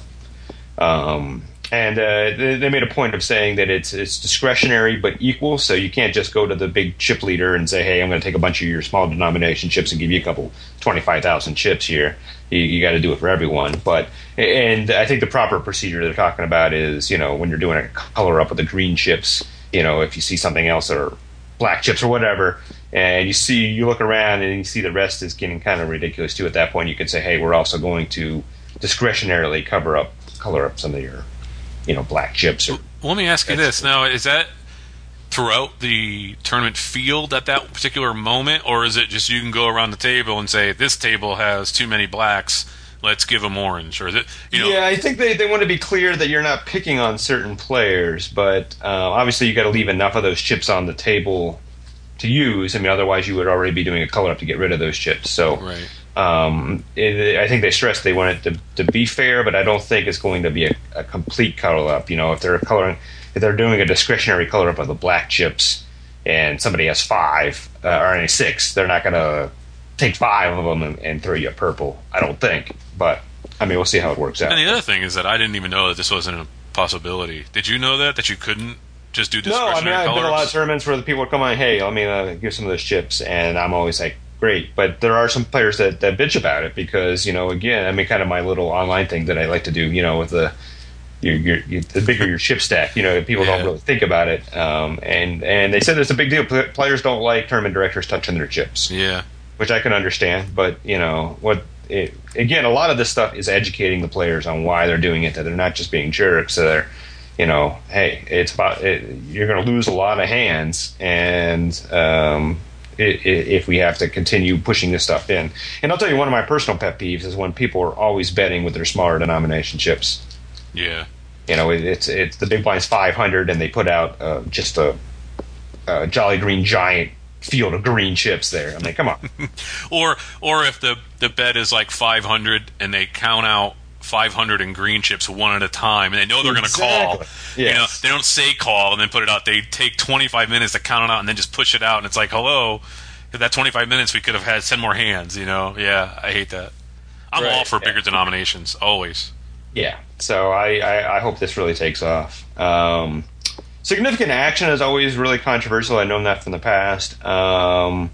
Um, and uh, they, they made a point of saying that it's it's discretionary but equal, so you can't just go to the big chip leader and say, hey, I'm going to take a bunch of your small denomination chips and give you a couple twenty-five thousand chips here. You, you got to do it for everyone. But and I think the proper procedure they're talking about is, you know, when you're doing a color up with the green chips, you know, if you see something else or black chips or whatever, and you see, you look around and you see the rest is getting kind of ridiculous too. At that point, you could say, hey, we're also going to discretionarily cover up, color up some of your, you know, black chips. Or well, let me ask you this. Now, is that throughout the tournament field at that particular moment, or is it just you can go around the table and say, this table has too many blacks, let's give them orange? Or is it, you know? Yeah, I think they, they want to be clear that you're not picking on certain players, but uh, obviously you got to leave enough of those chips on the table to use. I mean, otherwise you would already be doing a color up to get rid of those chips. So Right. um, it, I think they stressed they want it to, to be fair, but I don't think it's going to be a, a complete color up. You know, if they're coloring, if they're doing a discretionary color up of the black chips, and somebody has five uh, or any six, they're not going to take five of them and, and throw you a purple. I don't think, but I mean, we'll see how it works out. And the other thing is that I didn't even know that this wasn't a possibility. Did you know that that you couldn't just do No, discretionary I mean, I've been colors? a lot of tournaments where the people would come on, hey, let me uh, give some of those chips, and I'm always like, great. But there are some players that, that bitch about it because, you know, again, I mean, kind of my little online thing that I like to do, you know, with the your, your, your, the bigger your chip stack, you know, people Yeah. don't really think about it. Um, and, and they said it's a big deal. Pl- Players don't like tournament directors touching their chips, Yeah. which I can understand. But, you know, what it, again, a lot of this stuff is educating the players on why they're doing it, that they're not just being jerks. So they're, you know, hey, it's about it, you're going to lose a lot of hands, and um, it, it, if we have to continue pushing this stuff in. And I'll tell you, one of my personal pet peeves is when people are always betting with their smaller denomination chips. Yeah. You know, it, it's it's the big blind's five hundred, and they put out uh, just a, a Jolly Green Giant field of green chips there. I mean, come on. Or or if the the bet is like five hundred and they count out five hundred in green chips one at a time, and they know they're going to call. Exactly. You know, Yes. they don't say call and then put it out. They take twenty-five minutes to count it out and then just push it out. And it's like, hello, if that twenty-five minutes we could have had ten more hands. You know, yeah, I hate that. I'm Right, all for yeah. bigger denominations always. Yeah, so I, I, I hope this really takes off. Um, significant action is always really controversial. I've known that from the past. Um,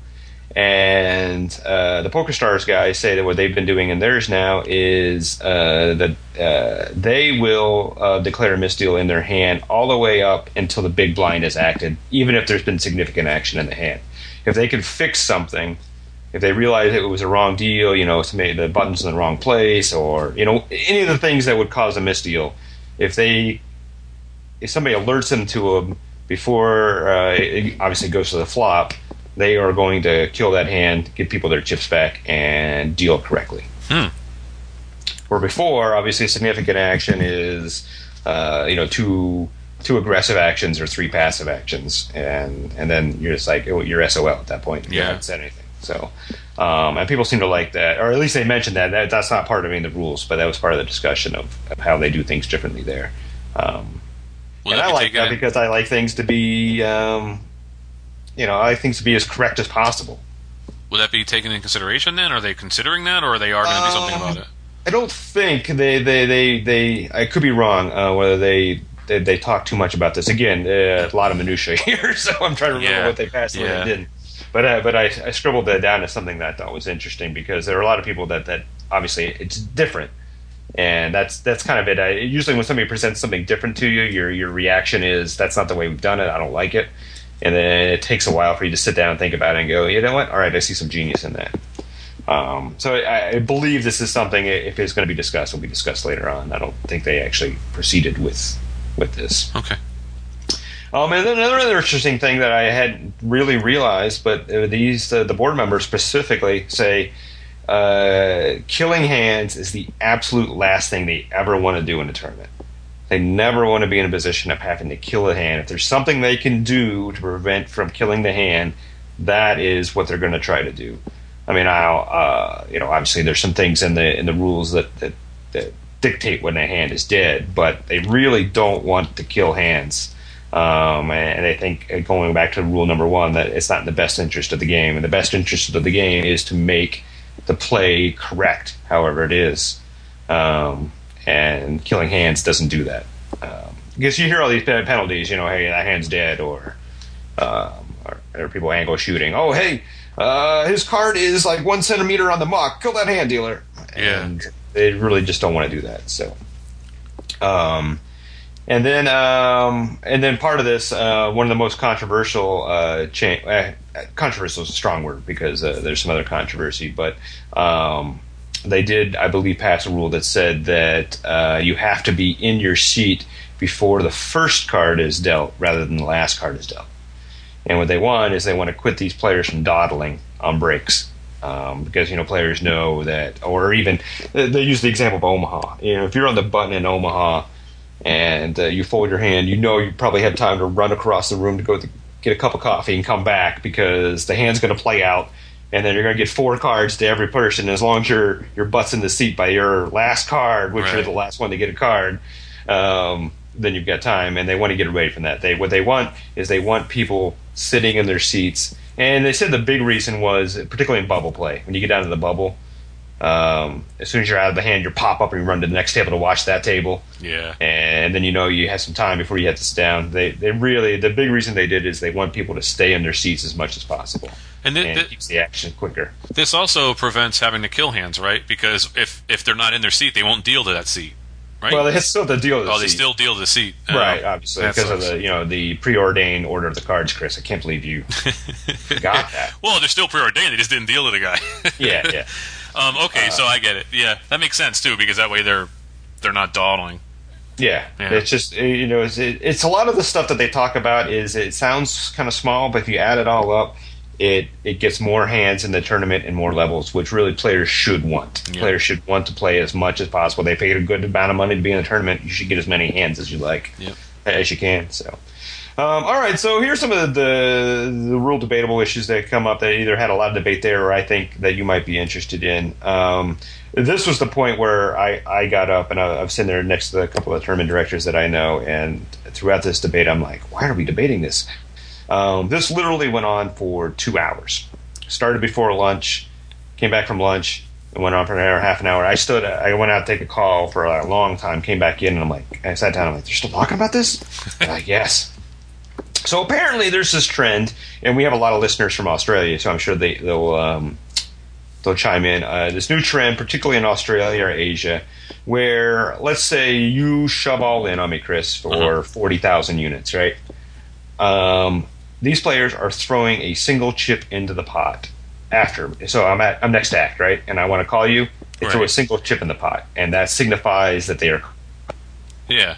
and uh, the PokerStars guys say that what they've been doing in theirs now is uh, that uh, they will uh, declare a misdeal in their hand all the way up until the big blind is acted, even if there's been significant action in the hand. If they can fix something, if they realize it was a wrong deal, you know, somebody, the button's in the wrong place, or, you know, any of the things that would cause a misdeal, if they, if somebody alerts them to them before uh, it obviously goes to the flop, they are going to kill that hand, give people their chips back, and deal correctly. Hmm. Where before, obviously, significant action is, uh, you know, two two aggressive actions or three passive actions, and and then you're just like, oh, you're S O L at that point. You Yeah. haven't said anything. So, um, and people seem to like that, or at least they mentioned that. that that's not part of any of the rules, but that was part of the discussion of, of how they do things differently there. Um, Will and that I be like taken that in- because I like things to be, um, you know, I like things to be as correct as possible. Will that be taken in consideration then? Are they considering that, or are they are going to do something about it? I don't think they they they, they I could be wrong uh, whether they, they they talk too much about this. Again, uh, a lot of minutia here, so I'm trying to remember Yeah. what they passed and Yeah. what they didn't. But uh, but I, I scribbled that down as something that I thought was interesting because there are a lot of people that, that obviously it's different, and that's that's kind of it. I, usually when somebody presents something different to you, your your reaction is that's not the way we've done it. I don't like it, and then it takes a while for you to sit down and think about it and go, you know what? All right, I see some genius in that. Um, so I, I believe this is something, if it's going to be discussed, will be discussed later on. I don't think they actually proceeded with with this. Okay. Um, and then another interesting thing that I hadn't really realized, but uh, these uh, the board members specifically say uh, killing hands is the absolute last thing they ever want to do in a tournament. They never want to be in a position of having to kill a hand. If there's something they can do to prevent from killing the hand, that is what they're going to try to do. I mean, I'll, uh, you know, obviously there's some things in the in the rules that, that that dictate when a hand is dead, but they really don't want to kill hands. Um, and I think going back to rule number one, that it's not in the best interest of the game. And the best interest of the game is to make the play correct, however it is. Um, and killing hands doesn't do that. Um, because you hear all these penalties, you know, hey, that hand's dead, or, um, or, or people angle shooting. Oh, hey, uh, his card is like one centimeter on the muck. Kill that hand dealer. Yeah. And they really just don't want to do that. So, um, and then, um, and then part of this, uh, one of the most controversial, uh, cha- uh, controversial is a strong word because uh, there's some other controversy, but um, they did, I believe, pass a rule that said that uh, you have to be in your seat before the first card is dealt rather than the last card is dealt. And what they want is they want to quit these players from dawdling on breaks. Um, because, you know, players know that, or even, they use the example of Omaha. You know, if you're on the button in Omaha and uh, you fold your hand, you know you probably have time to run across the room to go to get a cup of coffee and come back because the hand's going to play out, and then you're going to get four cards to every person. As long as your your butt's in the seat by your last card, which right. you're the last one to get a card, um, then you've got time, and they want to get away from that. They What they want is they want people sitting in their seats. And they said the big reason was, particularly in bubble play, when you get down to the bubble, um, as soon as you're out of the hand, you pop up and you run to the next table to watch that table. Yeah. And then you know you have some time before you have to sit down. They they really, the big reason they did is they want people to stay in their seats as much as possible. And, th- and th- keeps the action quicker. This also prevents having to kill hands, right? Because if, if they're not in their seat, they won't deal to that seat. Right? Well, they still have to deal with the Oh, they seat. still deal to the seat. Oh, Right, obviously, that because of sucks. the you know the preordained order of the cards, Chris. I can't believe you got that. Well, they're still preordained. They just didn't deal to the guy. Yeah, yeah. Um, okay, uh, so I get it. Yeah, that makes sense too, because that way they're they're not dawdling. Yeah, yeah. It's just you know it's, it, it's a lot of the stuff that they talk about is it sounds kind of small, but if you add it all up, it it gets more hands in the tournament and more levels, which really players should want. Yeah. Players should want to play as much as possible. They paid a good amount of money to be in the tournament. You should get as many hands as you like, yep. as you can. So, um, all right. So here's some of the, the the real debatable issues that come up that either had a lot of debate there, or I think that you might be interested in. Um, this was the point where I, I got up and I, I was sitting there next to a couple of tournament directors that I know, and throughout this debate, I'm like, why are we debating this? Um, this literally went on for two hours. Started before lunch, came back from lunch, and went on for an hour, half an hour. I stood, I went out to take a call for a long time, came back in, and I'm like, I sat down, I'm like, they're still talking about this? They're like, yes. So apparently there's this trend, and we have a lot of listeners from Australia, so I'm sure they, they'll um, they'll chime in. Uh, this new trend, particularly in Australia or Asia, where let's say you shove all in on me, Chris, for uh-huh. forty thousand units, right? Um, these players are throwing a single chip into the pot after. So I'm at I'm next to act, right? And I want to call you. They right. throw a single chip in the pot, and that signifies that they are. Yeah.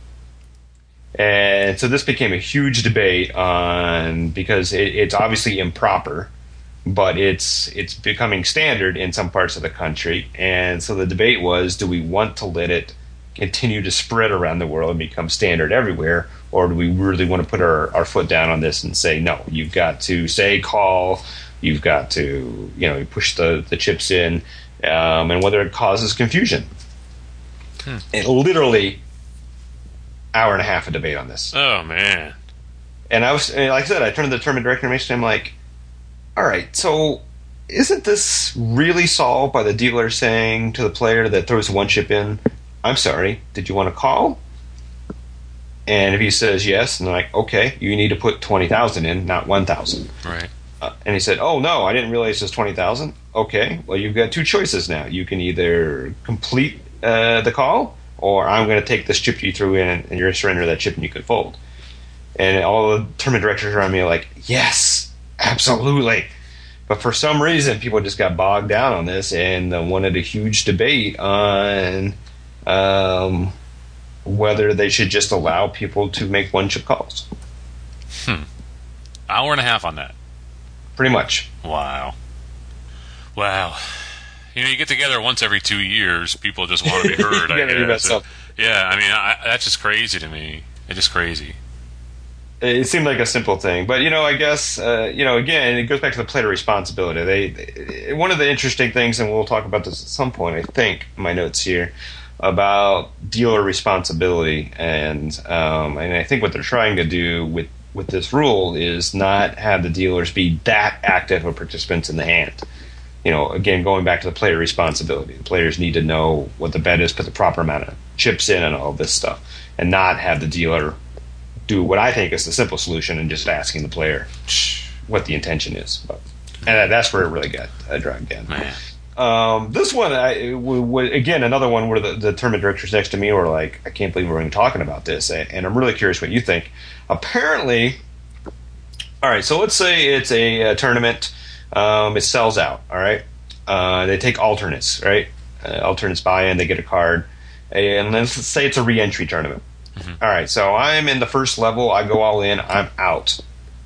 And so this became a huge debate on because it, it's obviously improper, but it's it's becoming standard in some parts of the country. And so the debate was: do we want to let it continue to spread around the world and become standard everywhere, or do we really want to put our, our foot down on this and say, no, you've got to say call, you've got to, you know, push the, the chips in, um, and whether it causes confusion. Hmm. And literally hour and a half of debate on this. Oh, man. And I was, like I said, I turned to the tournament director and I'm like, all right, so isn't this really solved by the dealer saying to the player that throws one chip in, I'm sorry, did you want to call? And if he says yes, and they're like, okay, you need to put twenty thousand in, not one thousand. Right. Uh, and he said, oh, no, I didn't realize it was twenty thousand. Okay, well, you've got two choices now. You can either complete uh, the call, or I'm going to take this chip you threw in, and, and you're going to surrender that chip, and you could fold. And all the tournament directors around me are like, yes, absolutely. But for some reason, people just got bogged down on this and uh, wanted a huge debate on um, whether they should just allow people to make one-chip calls. Hmm. Hour and a half on that. Pretty much. Wow. Wow. You know, you get together once every two years. People just want to be heard, I guess. So, yeah, I mean, I, that's just crazy to me. It's just crazy. It seemed like a simple thing, but you know, I guess uh, you know, again, it goes back to the player responsibility. They, they, one of the interesting things, and we'll talk about this at some point. I think in my notes here, about dealer responsibility, and um, and I think what they're trying to do with with this rule is not have the dealers be that active of participants in the hand. You know, again, going back to the player responsibility, the players need to know what the bet is, put the proper amount of chips in, and all this stuff, and not have the dealer do what I think is the simple solution and just asking the player what the intention is. But, and that's where it really got uh, dragged in. Man. Um, this one, I, w- w- again, another one where the, the tournament directors next to me were like, I can't believe we're even talking about this, and I'm really curious what you think. Apparently, all right, so let's say it's a, a tournament, um, it sells out, all right? Uh, they take alternates, right? Uh, alternates buy in, they get a card, and let's say it's a re-entry tournament. Mm-hmm. All right, so I'm in the first level, I go all in, I'm out.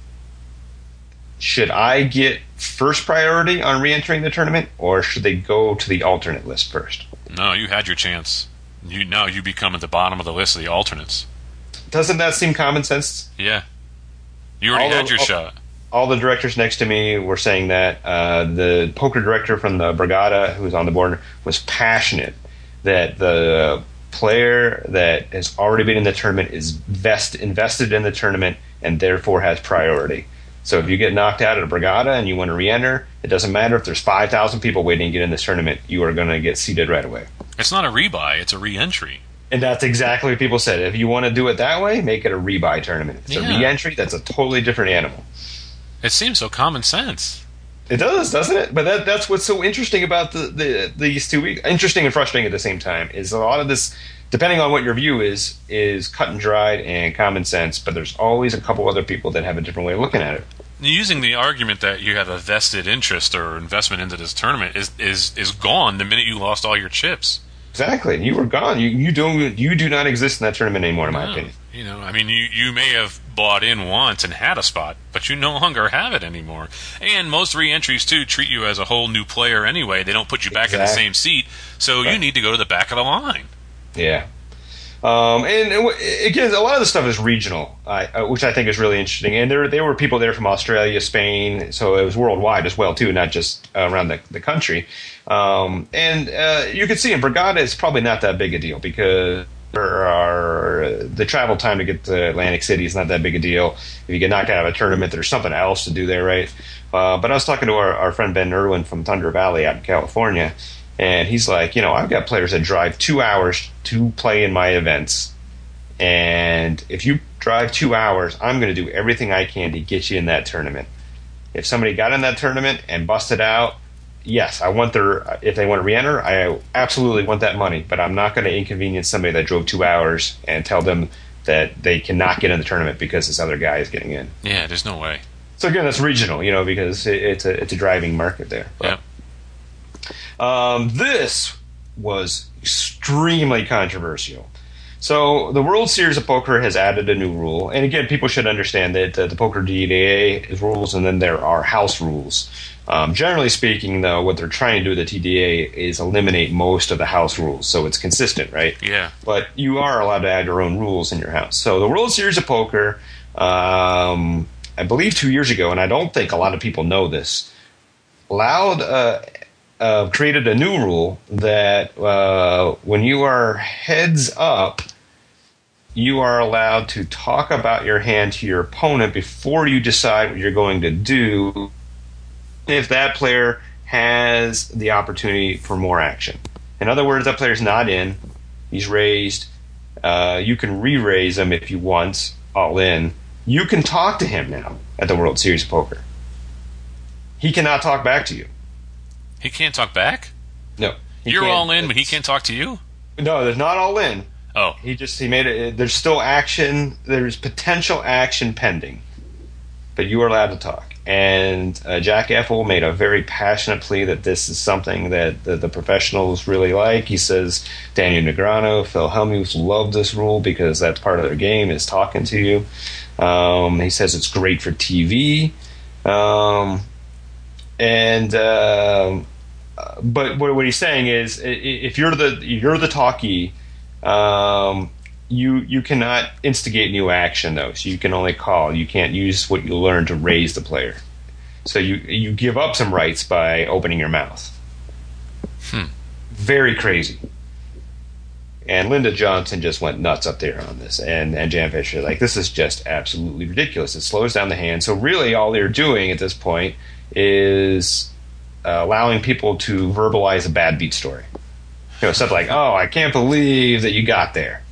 Should I get first priority on re-entering the tournament, or should they go to the alternate list first? No, you had your chance. You now you become at the bottom of the list of the alternates. Doesn't that seem common sense? Yeah, you already all had the, your all, shot. All the directors next to me were saying that. Uh, the poker director from the Brigada, who was on the board, was passionate that the player that has already been in the tournament is vest, invested in the tournament and therefore has priority. So if you get knocked out at a Brigada and you want to re-enter, it doesn't matter if there's five thousand people waiting to get in this tournament, you are going to get seated right away. It's not a rebuy, it's a re-entry. And that's exactly what people said. If you want to do it that way, make it a rebuy tournament. If it's Yeah. a re-entry, that's a totally different animal. It seems so common sense. It does, doesn't it? But that, that's what's so interesting about the, the these two weeks. Interesting and frustrating at the same time is a lot of this, depending on what your view is, is cut and dried and common sense, but there's always a couple other people that have a different way of looking at it. Using the argument that you have a vested interest or investment into this tournament is is, is gone the minute you lost all your chips. Exactly. You were gone. You you don't you do not exist in that tournament anymore, in my No. opinion. You know, I mean, you, you may have bought in once and had a spot, but you no longer have it anymore. And most re-entries, too, treat you as a whole new player anyway. They don't put you back Exactly. in the same seat, so Right. you need to go to the back of the line. Yeah. Um, and, and w- again, a lot of the stuff is regional, uh, uh, which I think is really interesting. And there there were people there from Australia, Spain, so it was worldwide as well, too, not just uh, around the, the country. Um, and uh, you can see in Brigada, it's probably not that big a deal because there are, the travel time to get to Atlantic City is not that big a deal. If you get knocked out of a tournament, there's something else to do there, right? Uh, but I was talking to our, our friend Ben Irwin from Thunder Valley out in California, and he's like, you know, I've got players that drive two hours to play in my events. And if you drive two hours, I'm going to do everything I can to get you in that tournament. If somebody got in that tournament and busted out, yes, I want their, if they want to re-enter, I absolutely want that money. But I'm not going to inconvenience somebody that drove two hours and tell them that they cannot get in the tournament because this other guy is getting in. Yeah, there's no way. So again, that's regional, you know, because it, it's a it's a driving market there. Yeah. Um, this was extremely controversial. So the World Series of Poker has added a new rule, and again, people should understand that uh, the Poker D D A is rules, and then there are house rules. Um, generally speaking, though, what they're trying to do with the T D A is eliminate most of the house rules, so it's consistent, right? Yeah. But you are allowed to add your own rules in your house. So the World Series of Poker, um, I believe two years ago, and I don't think a lot of people know this, allowed uh, uh, created a new rule that uh, when you are heads up, you are allowed to talk about your hand to your opponent before you decide what you're going to do if that player has the opportunity for more action. In other words, that player's not in, he's raised, uh, you can re-raise him if you want, all in. You can talk to him now at the World Series of Poker. He cannot talk back to you. He can't talk back? No. he You're can't. all in, but he can't talk to you? No, there's not all in. Oh. He just, he made it, there's still action, there's potential action pending, but you are allowed to talk. And uh, Jack Effel made a very passionate plea that this is something that the, the professionals really like. He says Daniel Negreanu, Phil Hellmuth love this rule because that's part of their game is talking to you. Um, he says it's great for T V. Um, and um, but what, what he's saying is if you're the you're the talkie, um, you you cannot instigate new action though. So you can only call. You can't use what you learn to raise the player. So you you give up some rights by opening your mouth. Hmm. Very crazy. And Linda Johnson just went nuts up there on this. And, and Jan Fisher, like, this is just absolutely ridiculous. It slows down the hand. So really all they're doing at this point is uh, allowing people to verbalize a bad beat story. You know, stuff like, oh, I can't believe that you got there.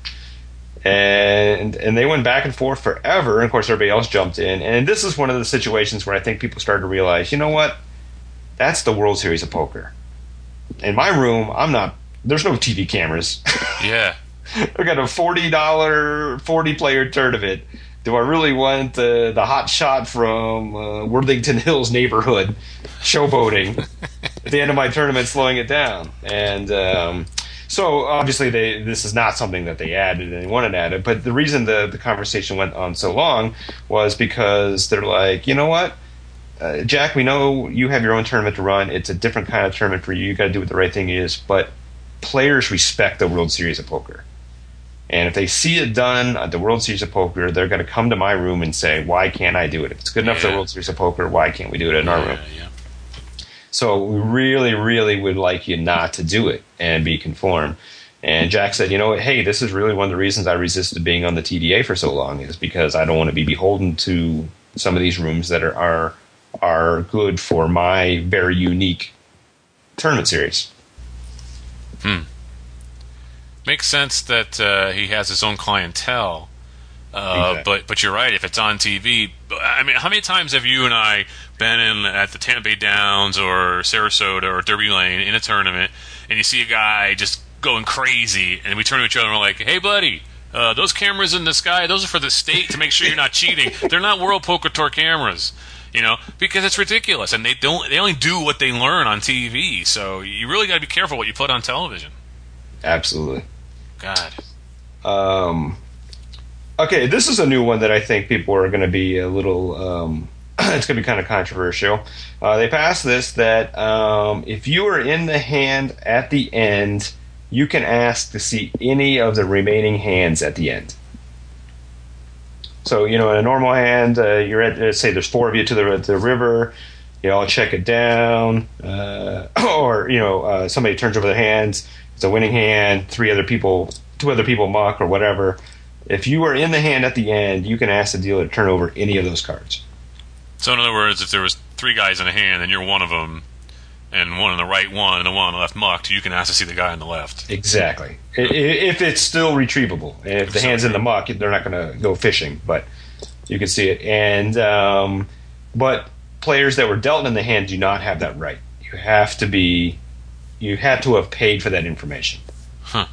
And and they went back and forth forever. And, of course, everybody else jumped in. And this is one of the situations where I think people started to realize, you know what? That's the World Series of Poker. In my room, I'm not – there's no T V cameras. Yeah. I've got a forty dollars, forty-player tournament. Do I really want the, the hot shot from uh, Worthington Hills neighborhood showboating at the end of my tournament, slowing it down? And um, so, obviously, they this is not something that they added and they wanted added. But the reason the, the conversation went on so long was because they're like, you know what? Uh, Jack, we know you have your own tournament to run. It's a different kind of tournament for you. You got to do what the right thing is. But players respect the World Series of Poker. And if they see it done at the World Series of Poker, they're going to come to my room and say, why can't I do it? If it's good enough yeah. for the World Series of Poker, why can't we do it in yeah, our room? Yeah. So we really, really would like you not to do it and be conform. And Jack said, you know what, hey, this is really one of the reasons I resisted being on the T D A for so long, is because I don't want to be beholden to some of these rooms that are are, are good for my very unique tournament series. Hmm. Makes sense that uh, he has his own clientele, uh, exactly. but but you're right. If it's on T V, I mean, how many times have you and I been in at the Tampa Bay Downs or Sarasota or Derby Lane in a tournament, and you see a guy just going crazy, and we turn to each other and we're like, "Hey, buddy, uh, those cameras in the sky, those are for the state to make sure you're not cheating. They're not World Poker Tour cameras." You know, because it's ridiculous, and they don't. They only do what they learn on T V. So you really got to be careful what you put on television. Absolutely. God. Um, okay, this is a new one that I think people are going to be a little. Um, it's going to be kind of controversial. Uh, they passed this that um, if you are in the hand at the end, you can ask to see any of the remaining hands at the end. So, you know, in a normal hand, uh, you're at, let's say there's four of you to the, the river, you all check it down, uh, or, you know, uh, somebody turns over their hands, it's a winning hand, three other people, two other people muck or whatever. If you are in the hand at the end, you can ask the dealer to turn over any of those cards. So, in other words, if there was three guys in a hand and you're one of them, and one on the right one and the one on the left mucked, you can ask to see the guy on the left. Exactly. If it's still retrievable. And if the hand's in the muck, they're not going to go fishing, but you can see it. And um, but players that were dealt in the hand do not have that right. You have to be, you have to have paid for that information. Huh.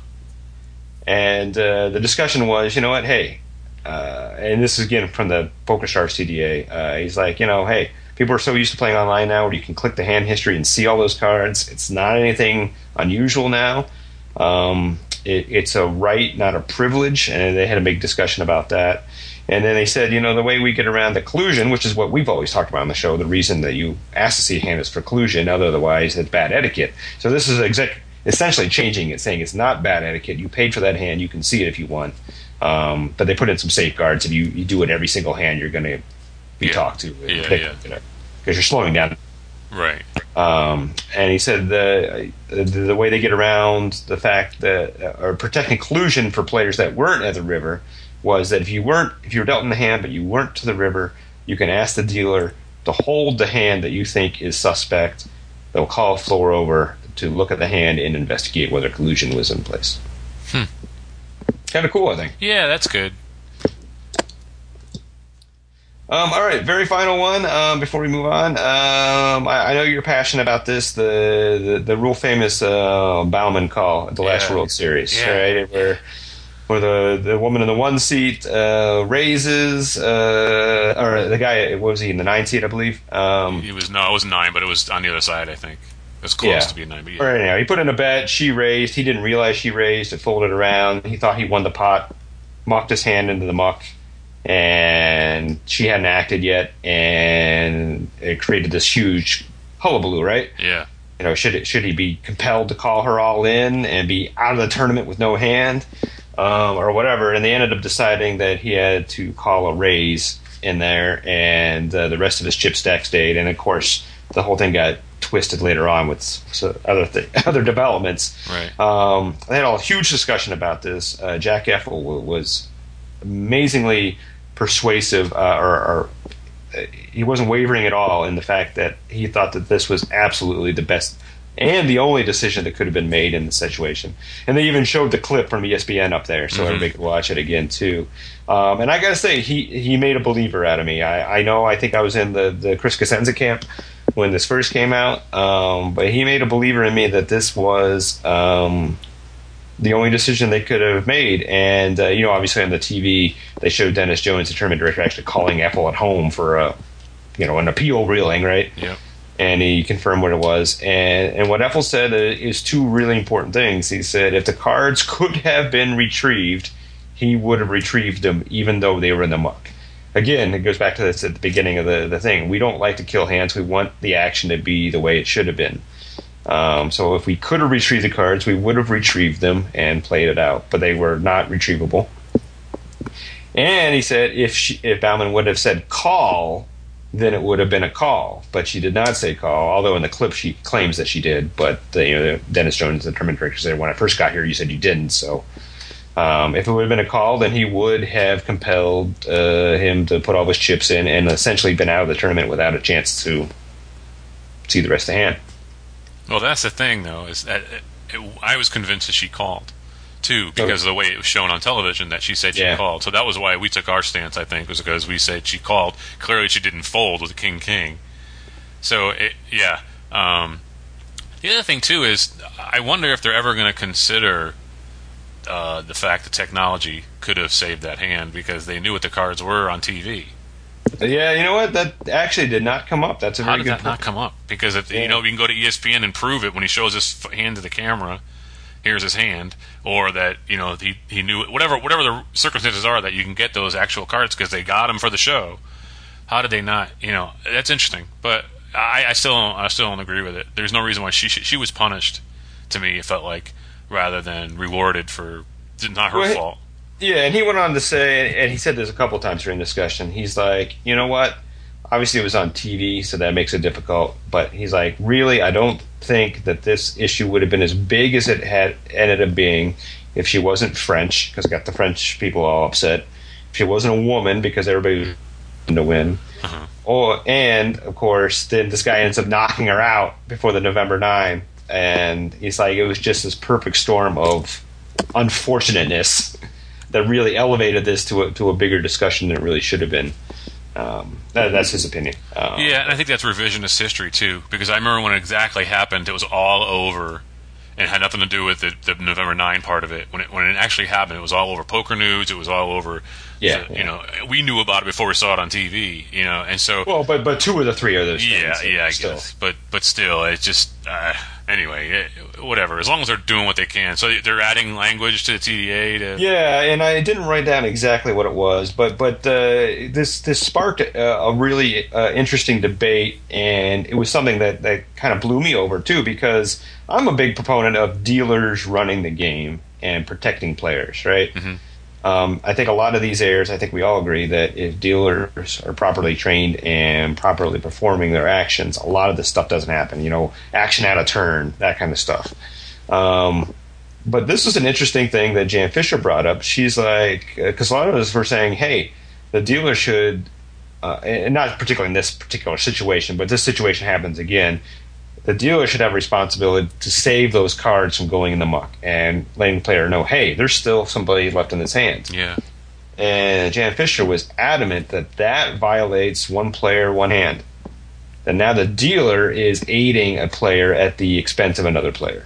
And uh, the discussion was, you know what, hey, uh, and this is again from the PokerStars T D A, uh, he's like, you know, hey, people are so used to playing online now where you can click the hand history and see all those cards. It's not anything unusual now. Um, it, it's a right, not a privilege, and they had a big discussion about that. And then they said, you know, the way we get around the collusion, which is what we've always talked about on the show, the reason that you ask to see a hand is for collusion, otherwise it's bad etiquette. So this is exact, essentially changing it, saying it's not bad etiquette. You paid for that hand, you can see it if you want. Um, but they put in some safeguards. If you, you do it every single hand, you're going to be yeah. talked to. Yeah, pick, yeah. You know, because you're slowing down. Right. Um, and he said the, the the way they get around the fact that, uh, or protecting collusion for players that weren't at the river, was that if you weren't, if you were dealt in the hand but you weren't to the river, you can ask the dealer to hold the hand that you think is suspect. They'll call a floor over to look at the hand and investigate whether collusion was in place. Hmm. Kind of cool, I think. Yeah, that's good. Um, all right, very final one um, before we move on. Um, I, I know you're passionate about this, the the, the real famous uh, Bauman call at the yeah. last World Series, yeah. right? Where where the, the woman in the one seat uh, raises, uh, or the guy, what was he, in the nine seat, I believe? Um, It was, no, it was nine, but it was on the other side, I think. It was close yeah. to being nine. But yeah. Or anyhow, he put in a bet, she raised, he didn't realize she raised, it folded around, he thought he won the pot, mucked his hand into the muck, and she hadn't acted yet, and it created this huge hullabaloo, right? Yeah. You know, should it, should he be compelled to call her all in and be out of the tournament with no hand, um, or whatever? And they ended up deciding that he had to call a raise in there, and uh, the rest of his chip stack stayed. And of course, the whole thing got twisted later on with so other th- other developments. Right. Um, they had a huge discussion about this. Uh, Jack Effel w- was amazingly persuasive, uh, or, or uh, he wasn't wavering at all in the fact that he thought that this was absolutely the best and the only decision that could have been made in the situation. And they even showed the clip from E S P N up there, so mm-hmm. everybody could watch it again too. Um, and I gotta say, he, he made a believer out of me. I, I know, I think I was in the, the Chris Cosenza camp when this first came out, um, but he made a believer in me that this was um, the only decision they could have made. And, uh, you know, obviously on the T V, they showed Dennis Jones, the tournament director, actually calling Effel at home for a, you know, an appeal ruling, right? Yeah. And he confirmed what it was. And, and what Effel said is two really important things. He said if the cards could have been retrieved, he would have retrieved them even though they were in the muck. Again, it goes back to this at the beginning of the, the thing. We don't like to kill hands. We want the action to be the way it should have been. Um, so if we could have retrieved the cards, we would have retrieved them and played it out. But they were not retrievable. And he said if, she, if Baumann would have said call, then it would have been a call, but she did not say call, although in the clip she claims that she did, but uh, you know, Dennis Jones, the tournament director, said when I first got here you said you didn't, so um, if it would have been a call, then he would have compelled uh, him to put all his chips in and essentially been out of the tournament without a chance to see the rest of the hand. Well, that's the thing, though, is that it, it, I was convinced that she called, too, because of the way it was shown on television that she said she yeah. called. So that was why we took our stance, I think, was because we said she called. Clearly she didn't fold with the king-king. So, it, yeah. Um, the other thing, too, is I wonder if they're ever going to consider uh, the fact that technology could have saved that hand because they knew what the cards were on T V. Yeah, you know what? That actually did not come up. That's a How very did good that point. not come up? Because, if, Yeah. you know, you can go to E S P N and prove it when he shows his hand to the camera. Here's his hand, or that you know he he knew it. whatever whatever the circumstances are that you can get those actual cards because they got them for the show. How did they not? You know, that's interesting, but I, I still don't, I still don't agree with it. There's no reason why she she was punished. To me, it felt like rather than rewarded for not her Well, fault. Yeah, and he went on to say, and he said this a couple times during the discussion, he's like, you know what? Obviously it was on T V, so that makes it difficult, but he's like, really, I don't think that this issue would have been as big as it had ended up being if she wasn't French, because it got the French people all upset, if she wasn't a woman, because everybody was going to win, Uh-huh. or, and, of course, then this guy ends up knocking her out before the November ninth, and he's like, it was just this perfect storm of unfortunateness that really elevated this to a, to a bigger discussion than it really should have been. Um, that, that's his opinion. Um, Yeah, and I think that's revisionist history too, because I remember when it exactly happened, it was all over, and it had nothing to do with the, the November ninth part of it. When it when it actually happened, it was all over Poker News. It was all over. Yeah, the, yeah. you know, we knew about it before we saw it on T V. You know, and so Well, but but two of the three are those yeah, things. yeah, I still. guess, but but still, it's just uh, anyway, it, whatever. As long as they're doing what they can, so they're adding language to the T D A. To, Yeah, and I didn't write down exactly what it was, but but uh, this this sparked a, a really uh, interesting debate, and it was something that, that kind of blew me over too, because I'm a big proponent of dealers running the game and protecting players, right? Mm-hmm. Um, I think a lot of these errors, I think we all agree that if dealers are properly trained and properly performing their actions, a lot of this stuff doesn't happen. You know, action out of turn, that kind of stuff. Um, but this is an interesting thing that Jan Fisher brought up. She's like, because a lot of us were saying, hey, the dealer should, uh, and not particularly in this particular situation, but this situation happens again, the dealer should have a responsibility to save those cards from going in the muck and letting the player know, hey, there's still somebody left in his hands. yeah. And Jan Fisher was adamant that that violates one player, one hand. That now the dealer is aiding a player at the expense of another player.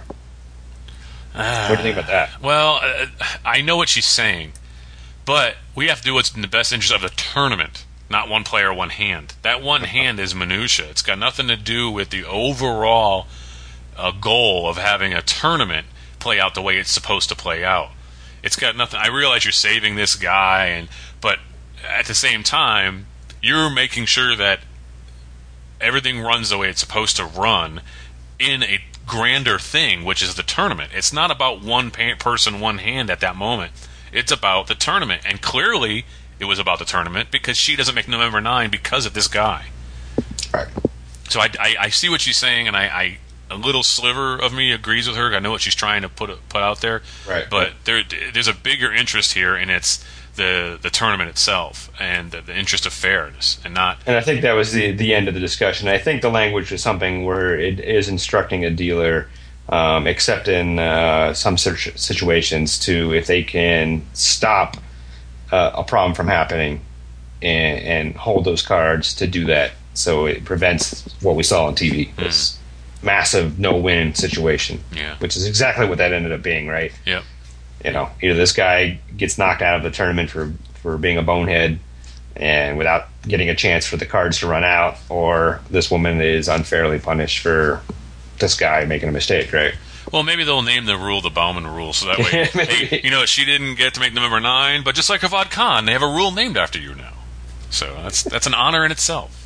Uh, What do you think about that? Well, uh, I know what she's saying, but we have to do what's in the best interest of the tournament, not one player, one hand. That one hand is minutia. It's got nothing to do with the overall uh, goal of having a tournament play out the way it's supposed to play out. It's got nothing. I realize you're saving this guy, and but at the same time, you're making sure that everything runs the way it's supposed to run in a grander thing, which is the tournament. It's not about one pa- person, one hand at that moment. It's about the tournament, and clearly it was about the tournament because she doesn't make November ninth because of this guy. Right. so I, I, I see what she's saying, and I, I a little sliver of me agrees with her. I know what she's trying to put put out there, right? But there there's a bigger interest here, and it's the the tournament itself and the, the interest of fairness, and not. And I think that was the the end of the discussion. I think the language was something where it is instructing a dealer, um, except in uh, some situations, to if they can stop uh, a problem from happening and, and hold those cards to do that, so it prevents what we saw on T V. Mm. This massive no-win situation, yeah. which is exactly what that ended up being, right? Yep. You know, either this guy gets knocked out of the tournament for, for being a bonehead and without getting a chance for the cards to run out, or this woman is unfairly punished for this guy making a mistake, right? Well, maybe they'll name the rule the Bauman rule, so that way, hey, you know, she didn't get to make the number nine, but just like Avad Khan, they have a rule named after you now. So that's that's an honor in itself.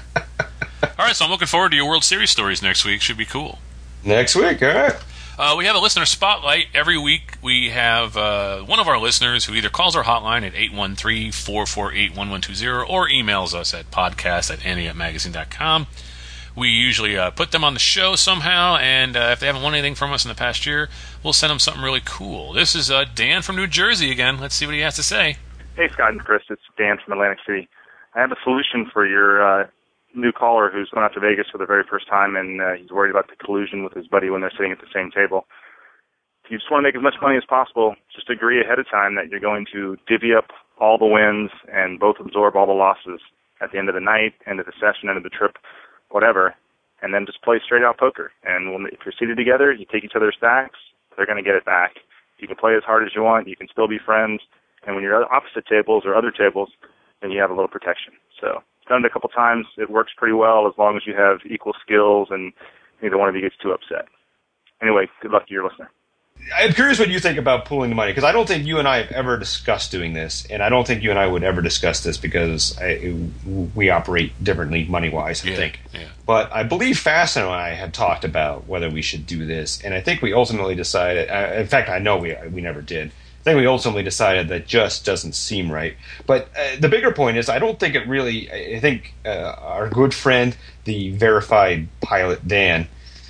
All right, so I'm looking forward to your World Series stories next week. Should be cool. Next week, all right. Uh, we have a listener spotlight. Every week we have uh, one of our listeners who either calls our hotline at eight one three, four four eight, one one two zero or emails us at podcast at ante magazine dot com. We usually uh, put them on the show somehow, and uh, if they haven't won anything from us in the past year, we'll send them something really cool. This is uh, Dan from New Jersey again. Let's see what he has to say. Hey, Scott and Chris. It's Dan from Atlantic City. I have a solution for your... Uh, new caller who's going out to Vegas for the very first time, and uh, he's worried about the collusion with his buddy when they're sitting at the same table. If you just want to make as much money as possible, just agree ahead of time that you're going to divvy up all the wins and both absorb all the losses at the end of the night, end of the session, end of the trip, whatever, and then just play straight-out poker. And when, if you're seated together, you take each other's stacks, they're going to get it back. You can play as hard as you want. You can still be friends. And when you're at opposite tables or other tables, then you have a little protection. So done it a couple times. It works pretty well as long as you have equal skills and neither one of you gets too upset. Anyway, good luck to your listener. I'm curious what you think about pooling the money, because I don't think you and I have ever discussed doing this, and I don't think you and I would ever discuss this because I, we operate differently money-wise, I yeah, think. Yeah. But I believe Fasten and I have talked about whether we should do this, and I think we ultimately decided, uh, in fact, I know we we never did, I think we ultimately decided that just doesn't seem right. But uh, the bigger point is I don't think it really – I think uh, our good friend, the verified pilot, Dan,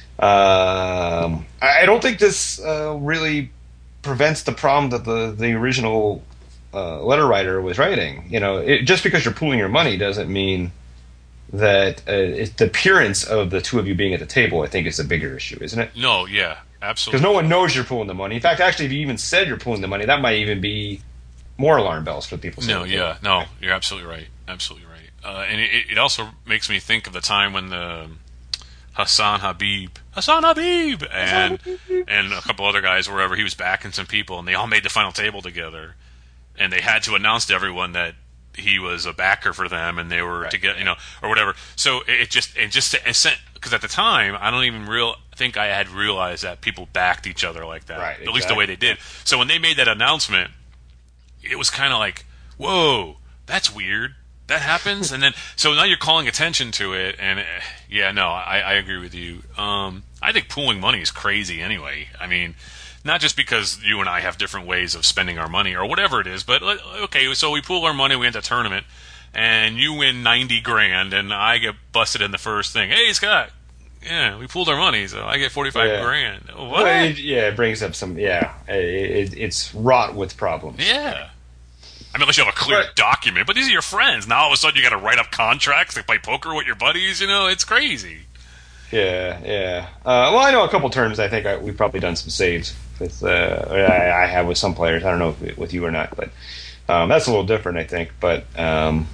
um, I don't think this uh, really prevents the problem that the, the original uh, letter writer was writing. You know, it, just because you're pooling your money doesn't mean that uh, it, the appearance of the two of you being at the table, I think, is a bigger issue, isn't it? No, yeah. Absolutely. Because no one knows you're pooling the money. In fact, actually, if you even said you're pooling the money, that might even be more alarm bells for people. No, yeah, no, you're absolutely right. Absolutely right. Uh, and it, it also makes me think of the time when the Hassan Habib, Hassan Habib, and and a couple other guys, wherever he was backing some people, and they all made the final table together, and they had to announce to everyone that he was a backer for them, and they were right. to get, you know, or whatever. So it just, it just, because at the time, I don't even real think I had realized that people backed each other like that, right, at exactly. least the way they did. So when they made that announcement, it was kind of like, whoa, that's weird. That happens, and then so now you're calling attention to it, and uh, yeah, no, I, I agree with you. Um, I think pooling money is crazy anyway. I mean, not just because you and I have different ways of spending our money or whatever it is, but okay, so we pool our money, we enter a tournament, and you win ninety grand, and I get busted in the first thing. Hey, Scott, yeah, we pooled our money, so I get forty-five yeah. grand. What? Well, it, yeah, it brings up some. Yeah, it, it, it's wrought with problems. Yeah. I mean, unless you have a clear right. document, but these are your friends. Now all of a sudden you got to write up contracts to play poker with your buddies. You know, it's crazy. Yeah, yeah. Uh, well, I know a couple terms. I think I, we've probably done some saves with. Uh, I, I have with some players. I don't know if with you or not, but um, that's a little different, I think. But um,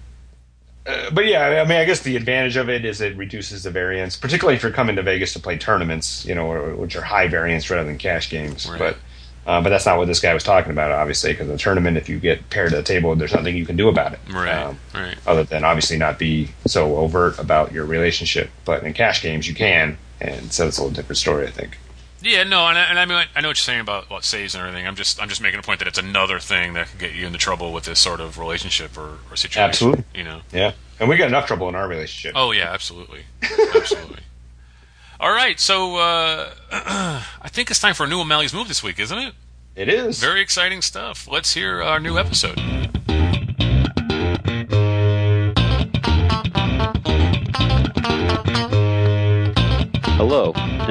uh, but yeah, I mean, I guess the advantage of it is it reduces the variance, particularly if you're coming to Vegas to play tournaments, you know, or, which are high variance rather than cash games. Right. But. Uh, but that's not what this guy was talking about, obviously, because in a tournament, if you get paired to the table, there's nothing you can do about it. Right, um, right. Other than obviously not be so overt about your relationship. But in cash games, you can, and so it's a little different story, I think. Yeah, no, and I, and I mean, I know what you're saying about, about saves and everything. I'm just, I'm just making a point that it's another thing that can get you into trouble with this sort of relationship or, or situation. Absolutely, you know. Yeah, and we got enough trouble in our relationship. Oh yeah, absolutely, absolutely. All right, so uh, I think it's time for a new O'Malley's Move this week, isn't it? It is. Very exciting stuff. Let's hear our new episode.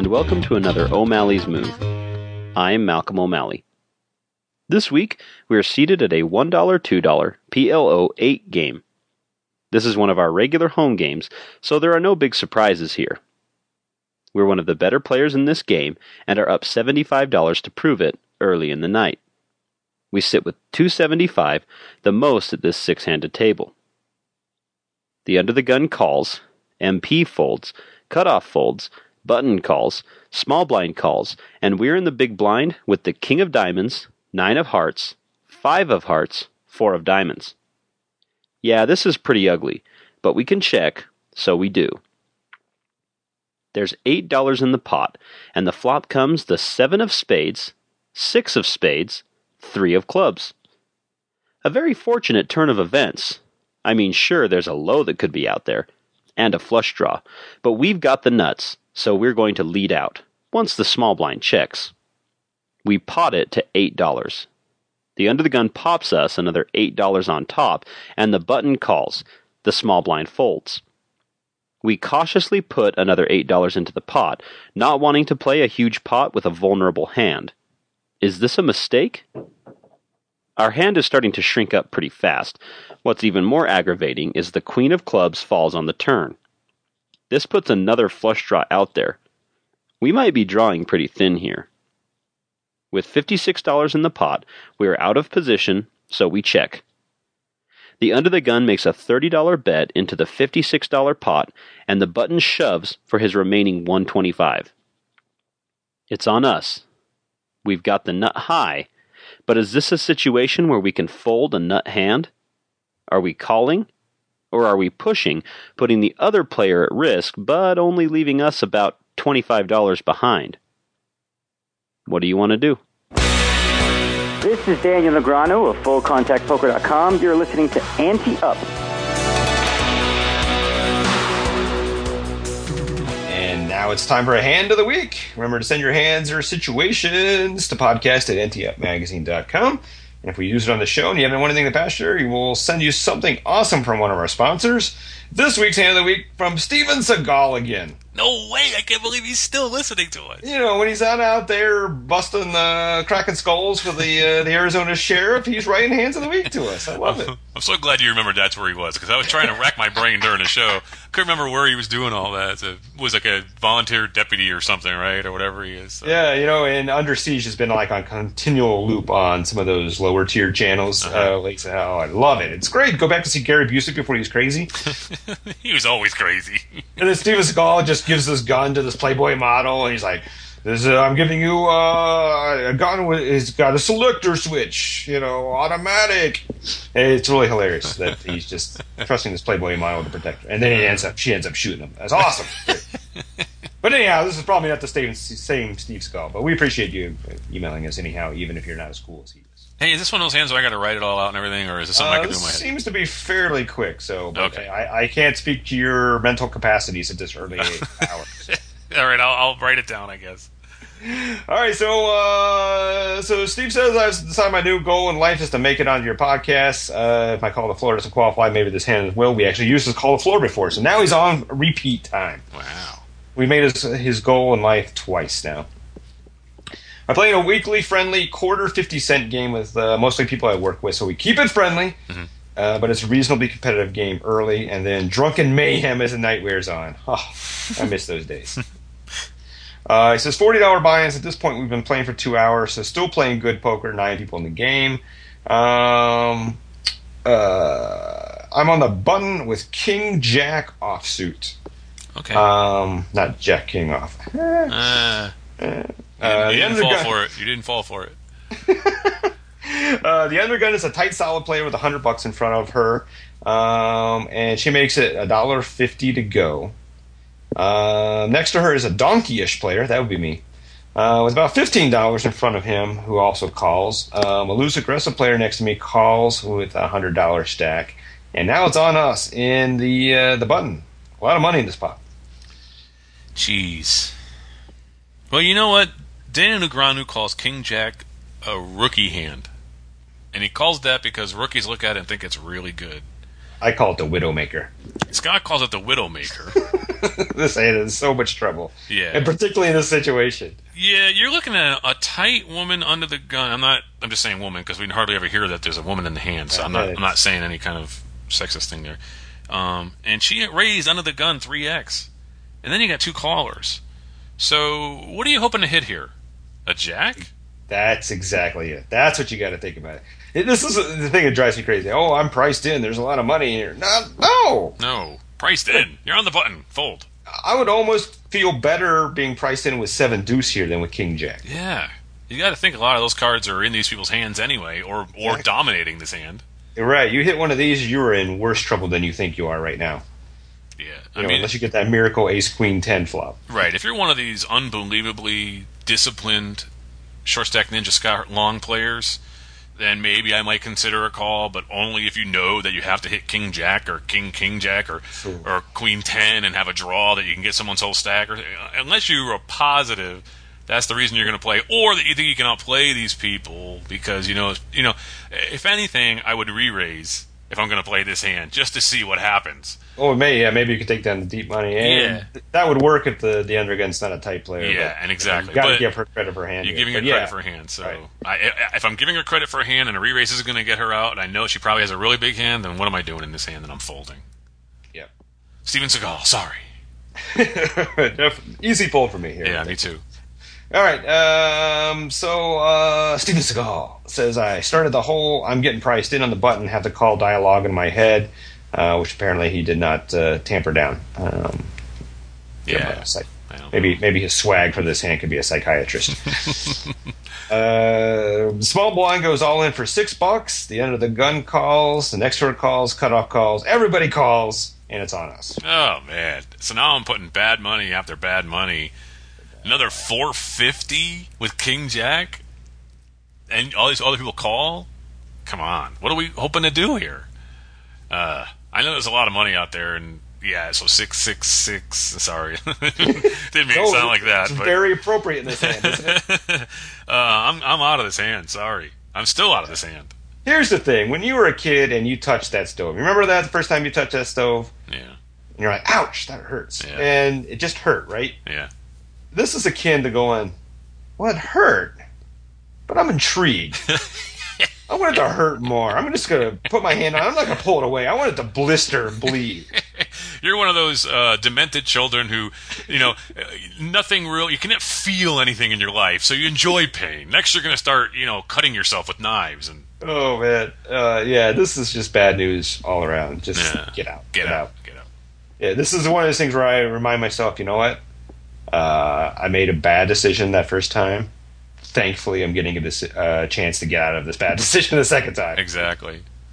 welcome to another O'Malley's Move. I'm Malcolm O'Malley. This week, we are seated at a one dollar, two dollar P L O eight game. This is one of our regular home games, so there are no big surprises here. We're one of the better players in this game and are up seventy-five dollars to prove it early in the night. We sit with two hundred seventy-five dollars, the most at this six-handed table. The under-the-gun calls, M P folds, cutoff folds, button calls, small blind calls, and we're in the big blind with the king of diamonds, nine of hearts, five of hearts, four of diamonds. Yeah, this is pretty ugly, but we can check, so we do. There's eight dollars in the pot, and the flop comes the seven of spades, six of spades, three of clubs. A very fortunate turn of events. I mean, sure, there's a low that could be out there, and a flush draw, but we've got the nuts, so we're going to lead out, once the small blind checks. We pot it to eight dollars. The under-the-gun pops us another eight dollars on top, and the button calls. The small blind folds. We cautiously put another eight dollars into the pot, not wanting to play a huge pot with a vulnerable hand. Is this a mistake? Our hand is starting to shrink up pretty fast. What's even more aggravating is the queen of clubs falls on the turn. This puts another flush draw out there. We might be drawing pretty thin here. With fifty-six dollars in the pot, we are out of position, so we check. The under-the-gun makes a thirty dollars bet into the fifty-six dollars pot, and the button shoves for his remaining one hundred twenty-five dollars. It's on us. We've got the nut high, but is this a situation where we can fold a nut hand? Are we calling? Or are we pushing, putting the other player at risk, but only leaving us about twenty-five dollars behind? What do you want to do? This is Daniel Negreanu of full contact poker dot com. You're listening to Ante Up. And now it's time for a hand of the week. Remember to send your hands or situations to podcast at ante up magazine dot com. And if we use it on the show and you haven't won anything in the past year, we will send you something awesome from one of our sponsors. This week's hand of the week from Steven Seagal again. No way! I can't believe he's still listening to us. You know, when he's out out there busting, uh, cracking skulls for the uh, the Arizona sheriff, he's writing hands of the week to us. I love it. I'm so glad you remembered that's where he was, because I was trying to rack my brain during the show. I couldn't remember where he was doing all that. It was like a volunteer deputy or something, right? Or whatever he is. So. Yeah, you know, and Under Siege has been like on continual loop on some of those lower tier channels. Uh-huh. Uh, like, oh, I love it. It's great. Go back to see Gary Busey before he was crazy. He was always crazy. And then Steven Seagal just gives this gun to this Playboy model, and he's like, "This, uh, I'm giving you uh, a gun with it's got a selector switch, you know, automatic." And it's really hilarious that he's just trusting this Playboy model to protect her, and then he ends up she ends up shooting him. That's awesome. But anyhow, this is probably not the same same Steve Seagal, but we appreciate you emailing us anyhow, even if you're not as cool as he is. Hey, is this one of those hands where I got to write it all out and everything, or is this something uh, I can do in my head? Seems to be fairly quick, so but okay. I, I can't speak to your mental capacities at this early hour. So. All right, I'll, I'll write it down, I guess. All right, so uh, so Steve says I've decided my new goal in life is to make it onto your podcast. Uh, if my call to floor doesn't qualify, maybe this hand will. We actually used his call to floor before, so now he's on repeat time. Wow. We made his, his goal in life twice now. I'm playing a weekly friendly quarter fifty cent game with uh, mostly people I work with, so we keep it friendly, mm-hmm. uh, but it's a reasonably competitive game early, and then drunken mayhem as the night wears on. Oh, I miss those days. Uh, it says forty dollars buy-ins. At this point, we've been playing for two hours, so still playing good poker, nine people in the game. Um, uh, I'm on the button with King Jack offsuit. Okay. Um, not Jack King off. uh, uh, you didn't, you didn't fall gun. for it. You didn't fall for it. uh, the undergun is a tight, solid player with a hundred bucks in front of her, um, and she makes it a dollar fifty to go. Uh, next to her is a donkey-ish player. That would be me. Uh, with about fifteen dollars in front of him, who also calls. Um, a loose, aggressive player next to me calls with a one hundred dollars stack. And now it's on us in the uh, the button. A lot of money in this pot. Jeez. Well, you know what? Daniel Negreanu calls King Jack a rookie hand. And he calls that because rookies look at it and think it's really good. I call it the Widowmaker. Scott calls it the Widowmaker. This hand is so much trouble. Yeah. And particularly in this situation. Yeah, you're looking at a tight woman under the gun. I'm not. I'm just saying woman because we hardly ever hear that there's a woman in the hand. So I'm not. I'm not saying any kind of sexist thing there. Um, and she raised under the gun three X, and then you got two callers. So what are you hoping to hit here? A jack? That's exactly it. That's what you got to think about. It, this is the thing that drives me crazy. Oh, I'm priced in. There's a lot of money here. No, no. No, priced in. You're on the button. Fold. I would almost feel better being priced in with seven deuce here than with king jack. Yeah, you got to think a lot of those cards are in these people's hands anyway, or or exactly. dominating this hand. You're right. You hit one of these, you're in worse trouble than you think you are right now. Yeah, I you know, mean, unless you get that miracle ace queen ten flop. Right. If you're one of these unbelievably disciplined short stack ninja Scott Long players, then maybe I might consider a call, but only if you know that you have to hit king jack or king king jack or sure. or queen ten and have a draw that you can get someone's whole stack. Or unless you are positive that's the reason you're going to play, or that you think you can outplay these people because you know you know if anything I would re-raise if I'm going to play this hand just to see what happens. Oh, may yeah, maybe you could take down the deep money. And yeah, th- that would work if the the undergun's not a tight player. Yeah, but, and exactly. You got to but give her credit for a hand. You're here. giving her but credit yeah. for a hand. So right. I, if I'm giving her credit for a hand and a re-raise is going to get her out, and I know she probably has a really big hand, then what am I doing in this hand that I'm folding? Yep. Steven Seagal, sorry. Easy fold for me here. Yeah, me too. All right, um, so uh, Steven Seagal says, I started the whole I'm getting priced in on the button, have the call dialogue in my head, uh, which apparently he did not uh, tamper down. Um, yeah. Psych- maybe know. maybe his swag for this hand could be a psychiatrist. uh, small blind goes all in for six bucks. The end of the gun calls, the next word calls, cutoff calls, everybody calls, and it's on us. Oh, man. So now I'm putting bad money after bad money. Another four fifty with King Jack, and all these other people call. Come on, what are we hoping to do here? Uh, I know there's a lot of money out there, and yeah, so six six six. Sorry, didn't make no, it sound like that. It's but, very appropriate in this hand, isn't it? uh, I'm I'm out of this hand. Sorry, I'm still out of this hand. Here's the thing: when you were a kid and you touched that stove, remember that the first time you touched that stove? Yeah. And you're like, "Ouch, that hurts," Yeah. and it just hurt, right? Yeah. This is akin to going, well, it hurt, but I'm intrigued. I want it to hurt more. I'm just going to put my hand on it. I'm not going to pull it away. I want it to blister and bleed. You're one of those uh, demented children who, you know, nothing real, you can't feel anything in your life, so you enjoy pain. Next, you're going to start, you know, cutting yourself with knives. and. Oh, man. Uh, yeah, this is just bad news all around. Just Yeah. get out. Get, Get out. out. Get out. Yeah, this is one of those things where I remind myself, you know what? Uh, I made a bad decision that first time. Thankfully, I'm getting a deci- uh, chance to get out of this bad decision the second time. Exactly.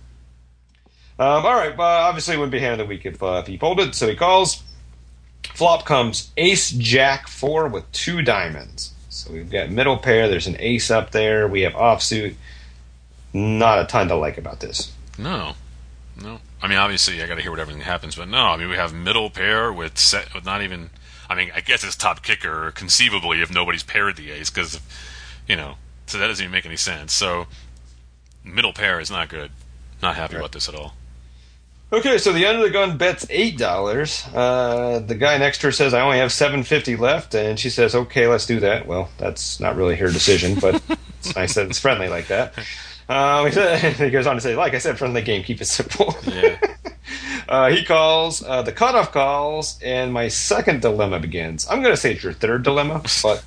Um, all right, well, obviously it wouldn't be hand of the week if, uh, if he folded, so he calls. Flop comes ace jack four with two diamonds. So we've got middle pair, there's an ace up there, we have offsuit. Not a ton to like about this. No. No. I mean, obviously, I got to hear what everything happens, but no. I mean, we have middle pair with set with not even. I mean, I guess it's top kicker conceivably if nobody's paired the ace because, you know, so that doesn't even make any sense. So middle pair is not good. Not happy right. about this at all. Okay, so the under the gun bets eight dollars. Uh, the guy next to her says, I only have seven fifty left, and she says, okay, let's do that. Well, that's not really her decision, but it's nice that it's friendly like that. Um, he goes on to say, like I said, friendly game, keep it simple. Yeah. uh, he calls, uh, the cutoff calls, and my second dilemma begins. I'm going to say it's your third dilemma, but...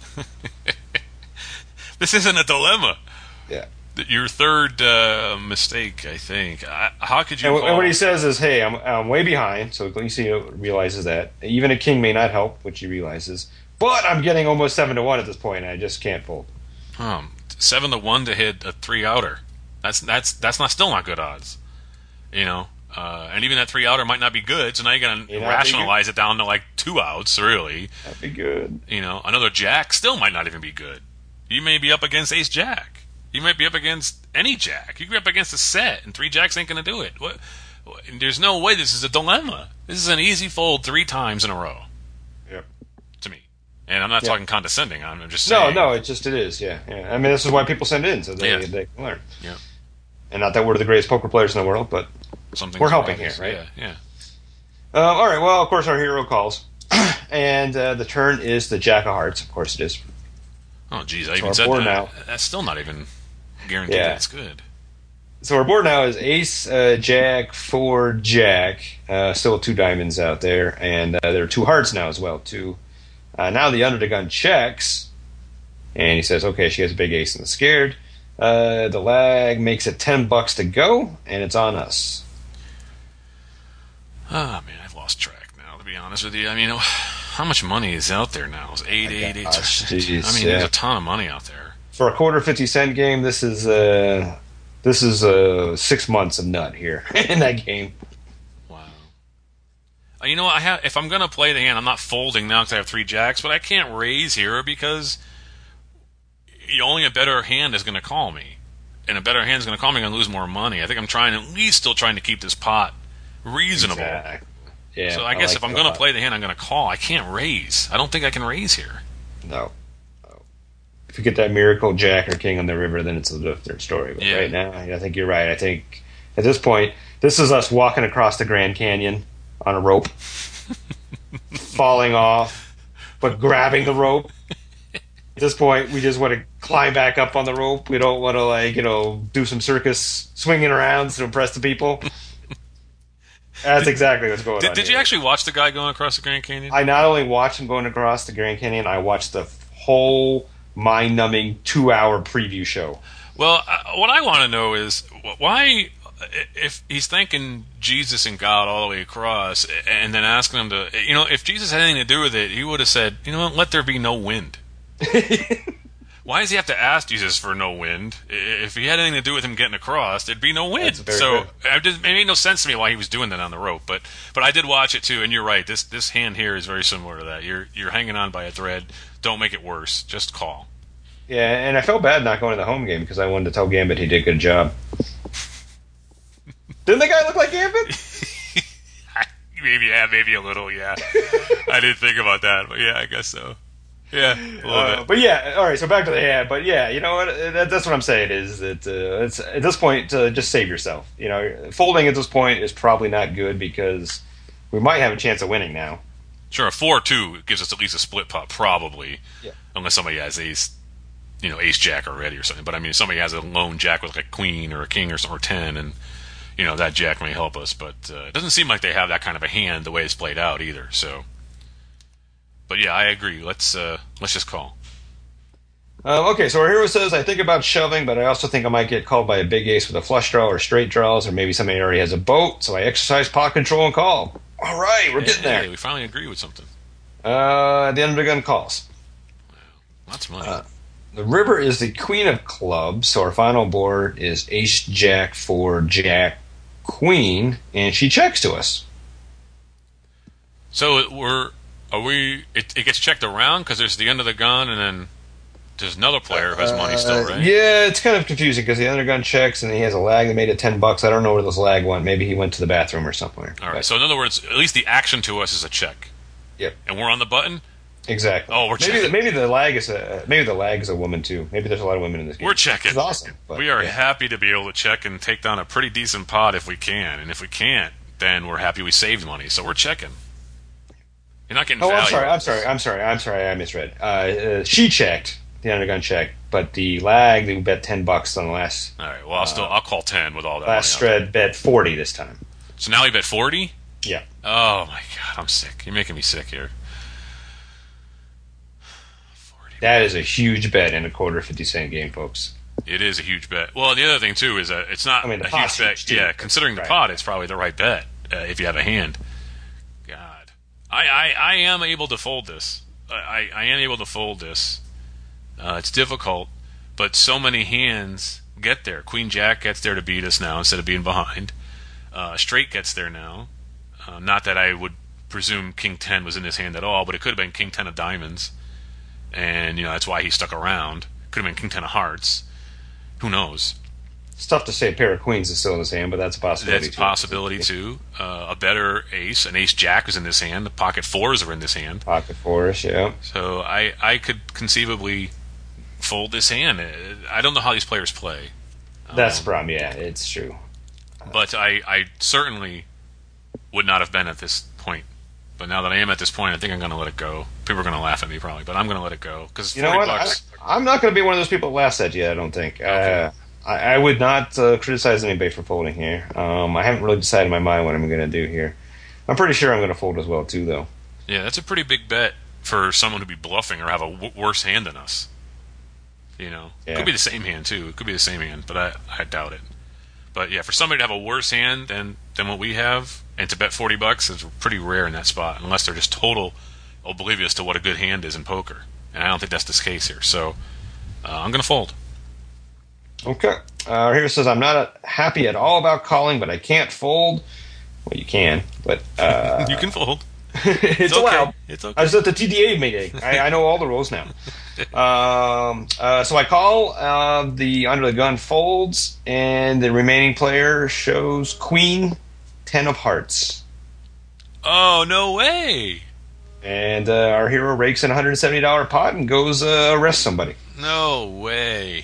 This isn't a dilemma. Yeah. Your third uh, mistake, I think. I, how could you And, call? and what he says is, hey, I'm, I'm way behind, so at least he realizes that. Even a king may not help, which he realizes. But I'm getting almost seven to one at this point, and I just can't fold. Um, seven to one to hit a three outer. That's that's that's not still not good odds, you know. Uh, and even that three outer might not be good. So now you got to rationalize it down to like two outs, really. That'd be good. You know, another jack still might not even be good. You may be up against ace jack. You might be up against any jack. You could be up against a set, and three jacks ain't going to do it. What? There's no way this is a dilemma. This is an easy fold three times in a row. Yep. To me. And I'm not yep. talking condescending. I'm just saying. No, no, it just it is. Yeah, yeah. I mean, this is why people send in so they Yeah. they can learn. Yeah. And not that we're the greatest poker players in the world, but something. We're helping here, right? Yeah, yeah. Um, all right. Well, of course, our hero calls, and uh, the turn is the Jack of Hearts. Of course, it is. Oh, geez, I So even our said board that. now- That's still not even guaranteed Yeah. that it's good. So our board now is Ace, uh, Jack, four, Jack. Uh, still two diamonds out there, and uh, there are two hearts now as well. Too. Uh, now the under the gun checks, and he says, "Okay, she has a big ace and is scared." Uh, the lag makes it ten bucks to go, and it's on us. Ah, man, I've lost track now. To be honest with you, I mean, how much money is out there now? It's eight, eight, eight. gosh, I mean, geez, there's yeah. a ton of money out there. For a quarter fifty cent game, this is uh, this is uh, six months of nut here in that game. Wow. Uh, You know what? I have. If I'm going to play the hand, I'm not folding now because I have three jacks, but I can't raise here because only a better hand is going to call me, and a better hand is going to call me. I'm going to lose more money. I think I'm trying, at least, still trying to keep this pot reasonable. Exactly. Yeah. So I guess like if I'm that. going to play the hand, I'm going to call. I can't raise. I don't think I can raise here. No. No. If you get that miracle Jack or King on the river, then it's a different story. But Yeah. right now, I think you're right. I think at this point, this is us walking across the Grand Canyon on a rope, falling off, but grabbing the rope. At this point, we just want to climb back up on the rope. We don't want to, like, you know, do some circus swinging around to impress the people. That's exactly what's going Did, on. did here. you actually watch the guy going across the Grand Canyon? I not only watched him going across the Grand Canyon, I watched the whole mind-numbing two-hour preview show. Well, uh, what I want to know is wh- why, if he's thanking Jesus and God all the way across, and then asking him to, you know, if Jesus had anything to do with it, he would have said, you know what, let there be no wind. Why does he have to ask Jesus for no wind? I- If he had anything to do with him getting across, there'd be no wind. That's very So good. it, just, it made no sense to me why he was doing that on the rope. But but I did watch it too, and you're right. This this hand here is very similar to that. You're you're hanging on by a thread. Don't make it worse. Just call. Yeah, and I felt bad not going to the home game because I wanted to tell Gambit he did a good job. Didn't the guy look like Gambit? Maybe, yeah, maybe a little, yeah. I didn't think about that, but yeah, I guess so. Yeah, a little Uh, bit. but yeah, all right. So back to the hand. But yeah, you know what? That, that's what I'm saying is that uh, it's at this point uh, just save yourself. You know, folding at this point is probably not good because we might have a chance of winning now. Sure, a four two gives us at least a split pot, probably. Yeah. Unless somebody has ace, you know, ace jack already or something. But I mean, if somebody has a lone jack with like a queen or a king or, or ten, and you know that jack may help us. But uh, it doesn't seem like they have that kind of a hand the way it's played out either. So, but yeah, I agree. Let's uh, let's just call. Um, okay, so our hero says, I think about shoving, but I also think I might get called by a big ace with a flush draw or straight draws, or maybe somebody already has a boat, so I exercise pot control and call. All right, we're getting Hey, there. we finally agree with something. Uh, the end of the gun calls. Lots of money. Uh, The river is the queen of clubs, so our final board is ace, jack, four, jack, queen, and she checks to us. So it- we're are we? It, it gets checked around because there's the end of the gun, and then there's another player who has money still, Uh, right? Yeah, it's kind of confusing because the undergun checks and he has a lag that made it ten bucks. I don't know where this lag went. Maybe he went to the bathroom or somewhere. All right. But- So in other words, at least the action to us is a check. Yep. And we're on the button. Exactly. Oh, we're maybe checking. the, maybe the lag is a maybe the lag is a woman too. Maybe there's a lot of women in this game. We're checking. It's awesome. but, we are yeah. happy to be able to check and take down a pretty decent pot if we can, and if we can't, then we're happy we saved money. So we're checking. You're not getting Oh, value. I'm sorry. I'm sorry. I'm sorry. I'm sorry. I misread. Uh, uh, she checked the undergun check, but the lag we bet ten bucks on the last All right. Well, I'll still I'll call ten with all that. last money out shred bet forty this time. there. So now we bet forty. Yeah. Oh my god, I'm sick. You're making me sick here. That is a huge bet in a quarter fifty cent game, folks. It is a huge bet. Well, the other thing too is that it's not I mean, the a huge pot's bet. huge, too. Yeah, considering the Right. pot, it's probably the right bet uh, if you have a hand. God, I, I, I am able to fold this. I, I am able to fold this. Uh, it's difficult, but so many hands get there. Queen Jack gets there to beat us now instead of being behind. Uh, straight gets there now. Uh, not that I would presume King ten was in his hand at all, but it could have been King ten of diamonds, and you know that's why he stuck around. Could have been King ten of hearts. Who knows? It's tough to say a pair of queens is still in his hand, but that's a possibility. That's a too. possibility too. Uh, a better ace, an ace jack is in this hand. The pocket fours are in this hand. Pocket fours, yeah. So I, I could conceivably fold this hand. Uh, I don't know how these players play. That's Um, the problem. Yeah, it's true. But I, I certainly would not have been at this point. But now that I am at this point, I think I'm going to let it go. People are going to laugh at me probably, but I'm going to let it go because you know what? bucks. I, I'm not going to be one of those people that laughs at you. I don't think. Okay. Uh, I, I would not uh, criticize anybody for folding here. Um, I haven't really decided in my mind what I'm going to do here. I'm pretty sure I'm going to fold as well too, though. Yeah, that's a pretty big bet for someone to be bluffing or have a w- worse hand than us. You know, yeah. It could be the same hand too. It could be the same hand, but I, I doubt it. But yeah, for somebody to have a worse hand than, than what we have and to bet forty bucks is pretty rare in that spot, unless they're just total oblivious to what a good hand is in poker. And I don't think that's the case here. So uh, I'm going to fold. Okay. Uh, here it says, I'm not happy at all about calling, but I can't fold. Well, you can, but... Uh, you can fold. it's, it's allowed. Okay. It's okay. I was at the T D A meeting. I, I know all the rules now. Um, uh, so I call, uh, the under the gun folds, and the remaining player shows Queen, ten of hearts. Oh, no way! And uh, our hero rakes in a one hundred seventy dollars pot and goes uh, arrest somebody. No way.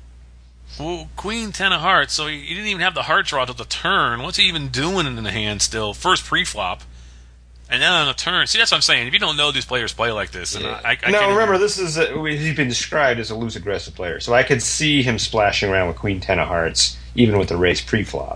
Well, Queen, ten of hearts, so he, he didn't even have the heart draw to the turn. What's he even doing in the hand still? First pre-flop. And then on the turn, see, that's what I'm saying. If you don't know these players play like this, and yeah. I, I now can't remember, even... this is a, he's been described as a loose aggressive player, so I could see him splashing around with Queen ten of hearts, even with the race pre-flop.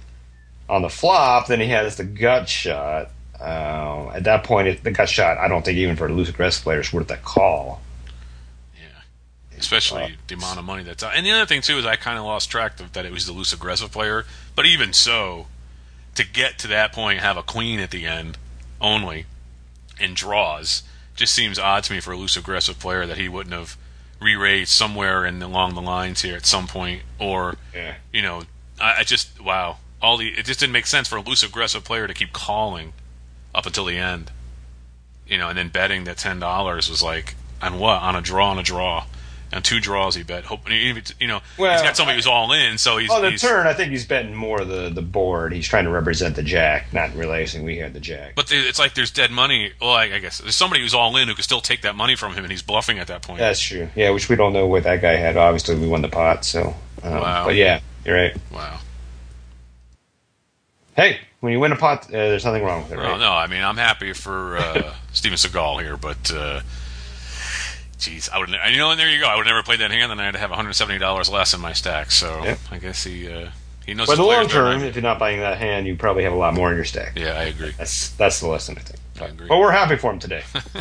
On the flop, then he has the gut shot. Uh, at that point, it, the gut shot, I don't think even for a loose aggressive player is worth that call. Yeah, especially uh, the amount of money that's out. And the other thing too is I kind of lost track of that it was the loose aggressive player. But even so, to get to that point, have a queen at the end only and draws just seems odd to me for a loose aggressive player that he wouldn't have re-raised somewhere in along the lines here at some point, or yeah. you know, I, I just wow, all the it just didn't make sense for a loose aggressive player to keep calling up until the end, you know, and then betting that ten dollars was like on what on a draw on a draw. On two draws, he bet. Hoping, you know, well, he's got somebody who's all in, so he's on the he's, turn. I think he's betting more the the board. He's trying to represent the jack, not realizing we had the jack. But the, it's like there's dead money. Well, I, I guess there's somebody who's all in who could still take that money from him, and he's bluffing at that point. That's true. Yeah, which we don't know what that guy had. Obviously, we won the pot, so. Um, wow. But yeah, you're right. Wow. Hey, when you win a pot, uh, there's nothing wrong with it, right? Well, no, I mean I'm happy for uh, Steven Seagal here, but. Uh, Jeez, I would, you know, and there you go. I would have never played that hand, and I had to have one hundred seventy dollars less in my stack. So yep. I guess he uh, he knows. But his the long players term, if you're not buying that hand, you probably have a lot more in your stack. Yeah, I agree. That's that's the lesson, I think. I agree. But we're happy for him today.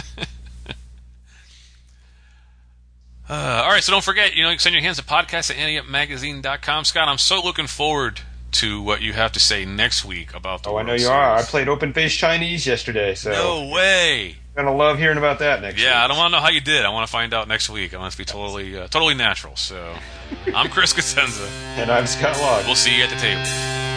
uh, all right, so don't forget, you know, you can send your hands to podcast at ante up magazine dot com. Scott, I'm so looking forward to what you have to say next week about the Oh, World I know you Series. are. I played open face Chinese yesterday, so no way. I'm gonna love hearing about that next yeah, week. I don't want to know how you did. I want to find out next week. I want it to be totally, uh, totally natural. So, I'm Chris Cosenza, and I'm Scott Log. We'll see you at the table.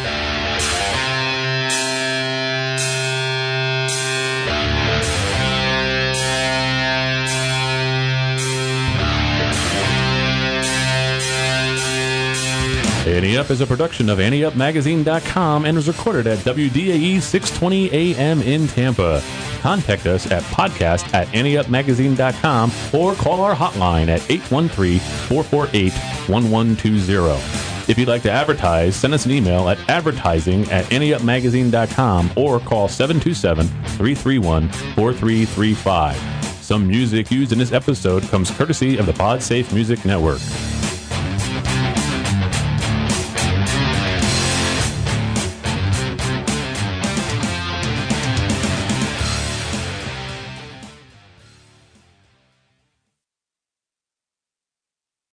Ante Up is a production of ante up magazine dot com and was recorded at W D A E six twenty A M in Tampa. Contact us at podcast at ante up magazine dot com or call our hotline at eight one three, four four eight, one one two zero. If you'd like to advertise, send us an email at advertising at ante up magazine dot com or call seven two seven, three three one, four three three five. Some music used in this episode comes courtesy of the PodSafe Music Network.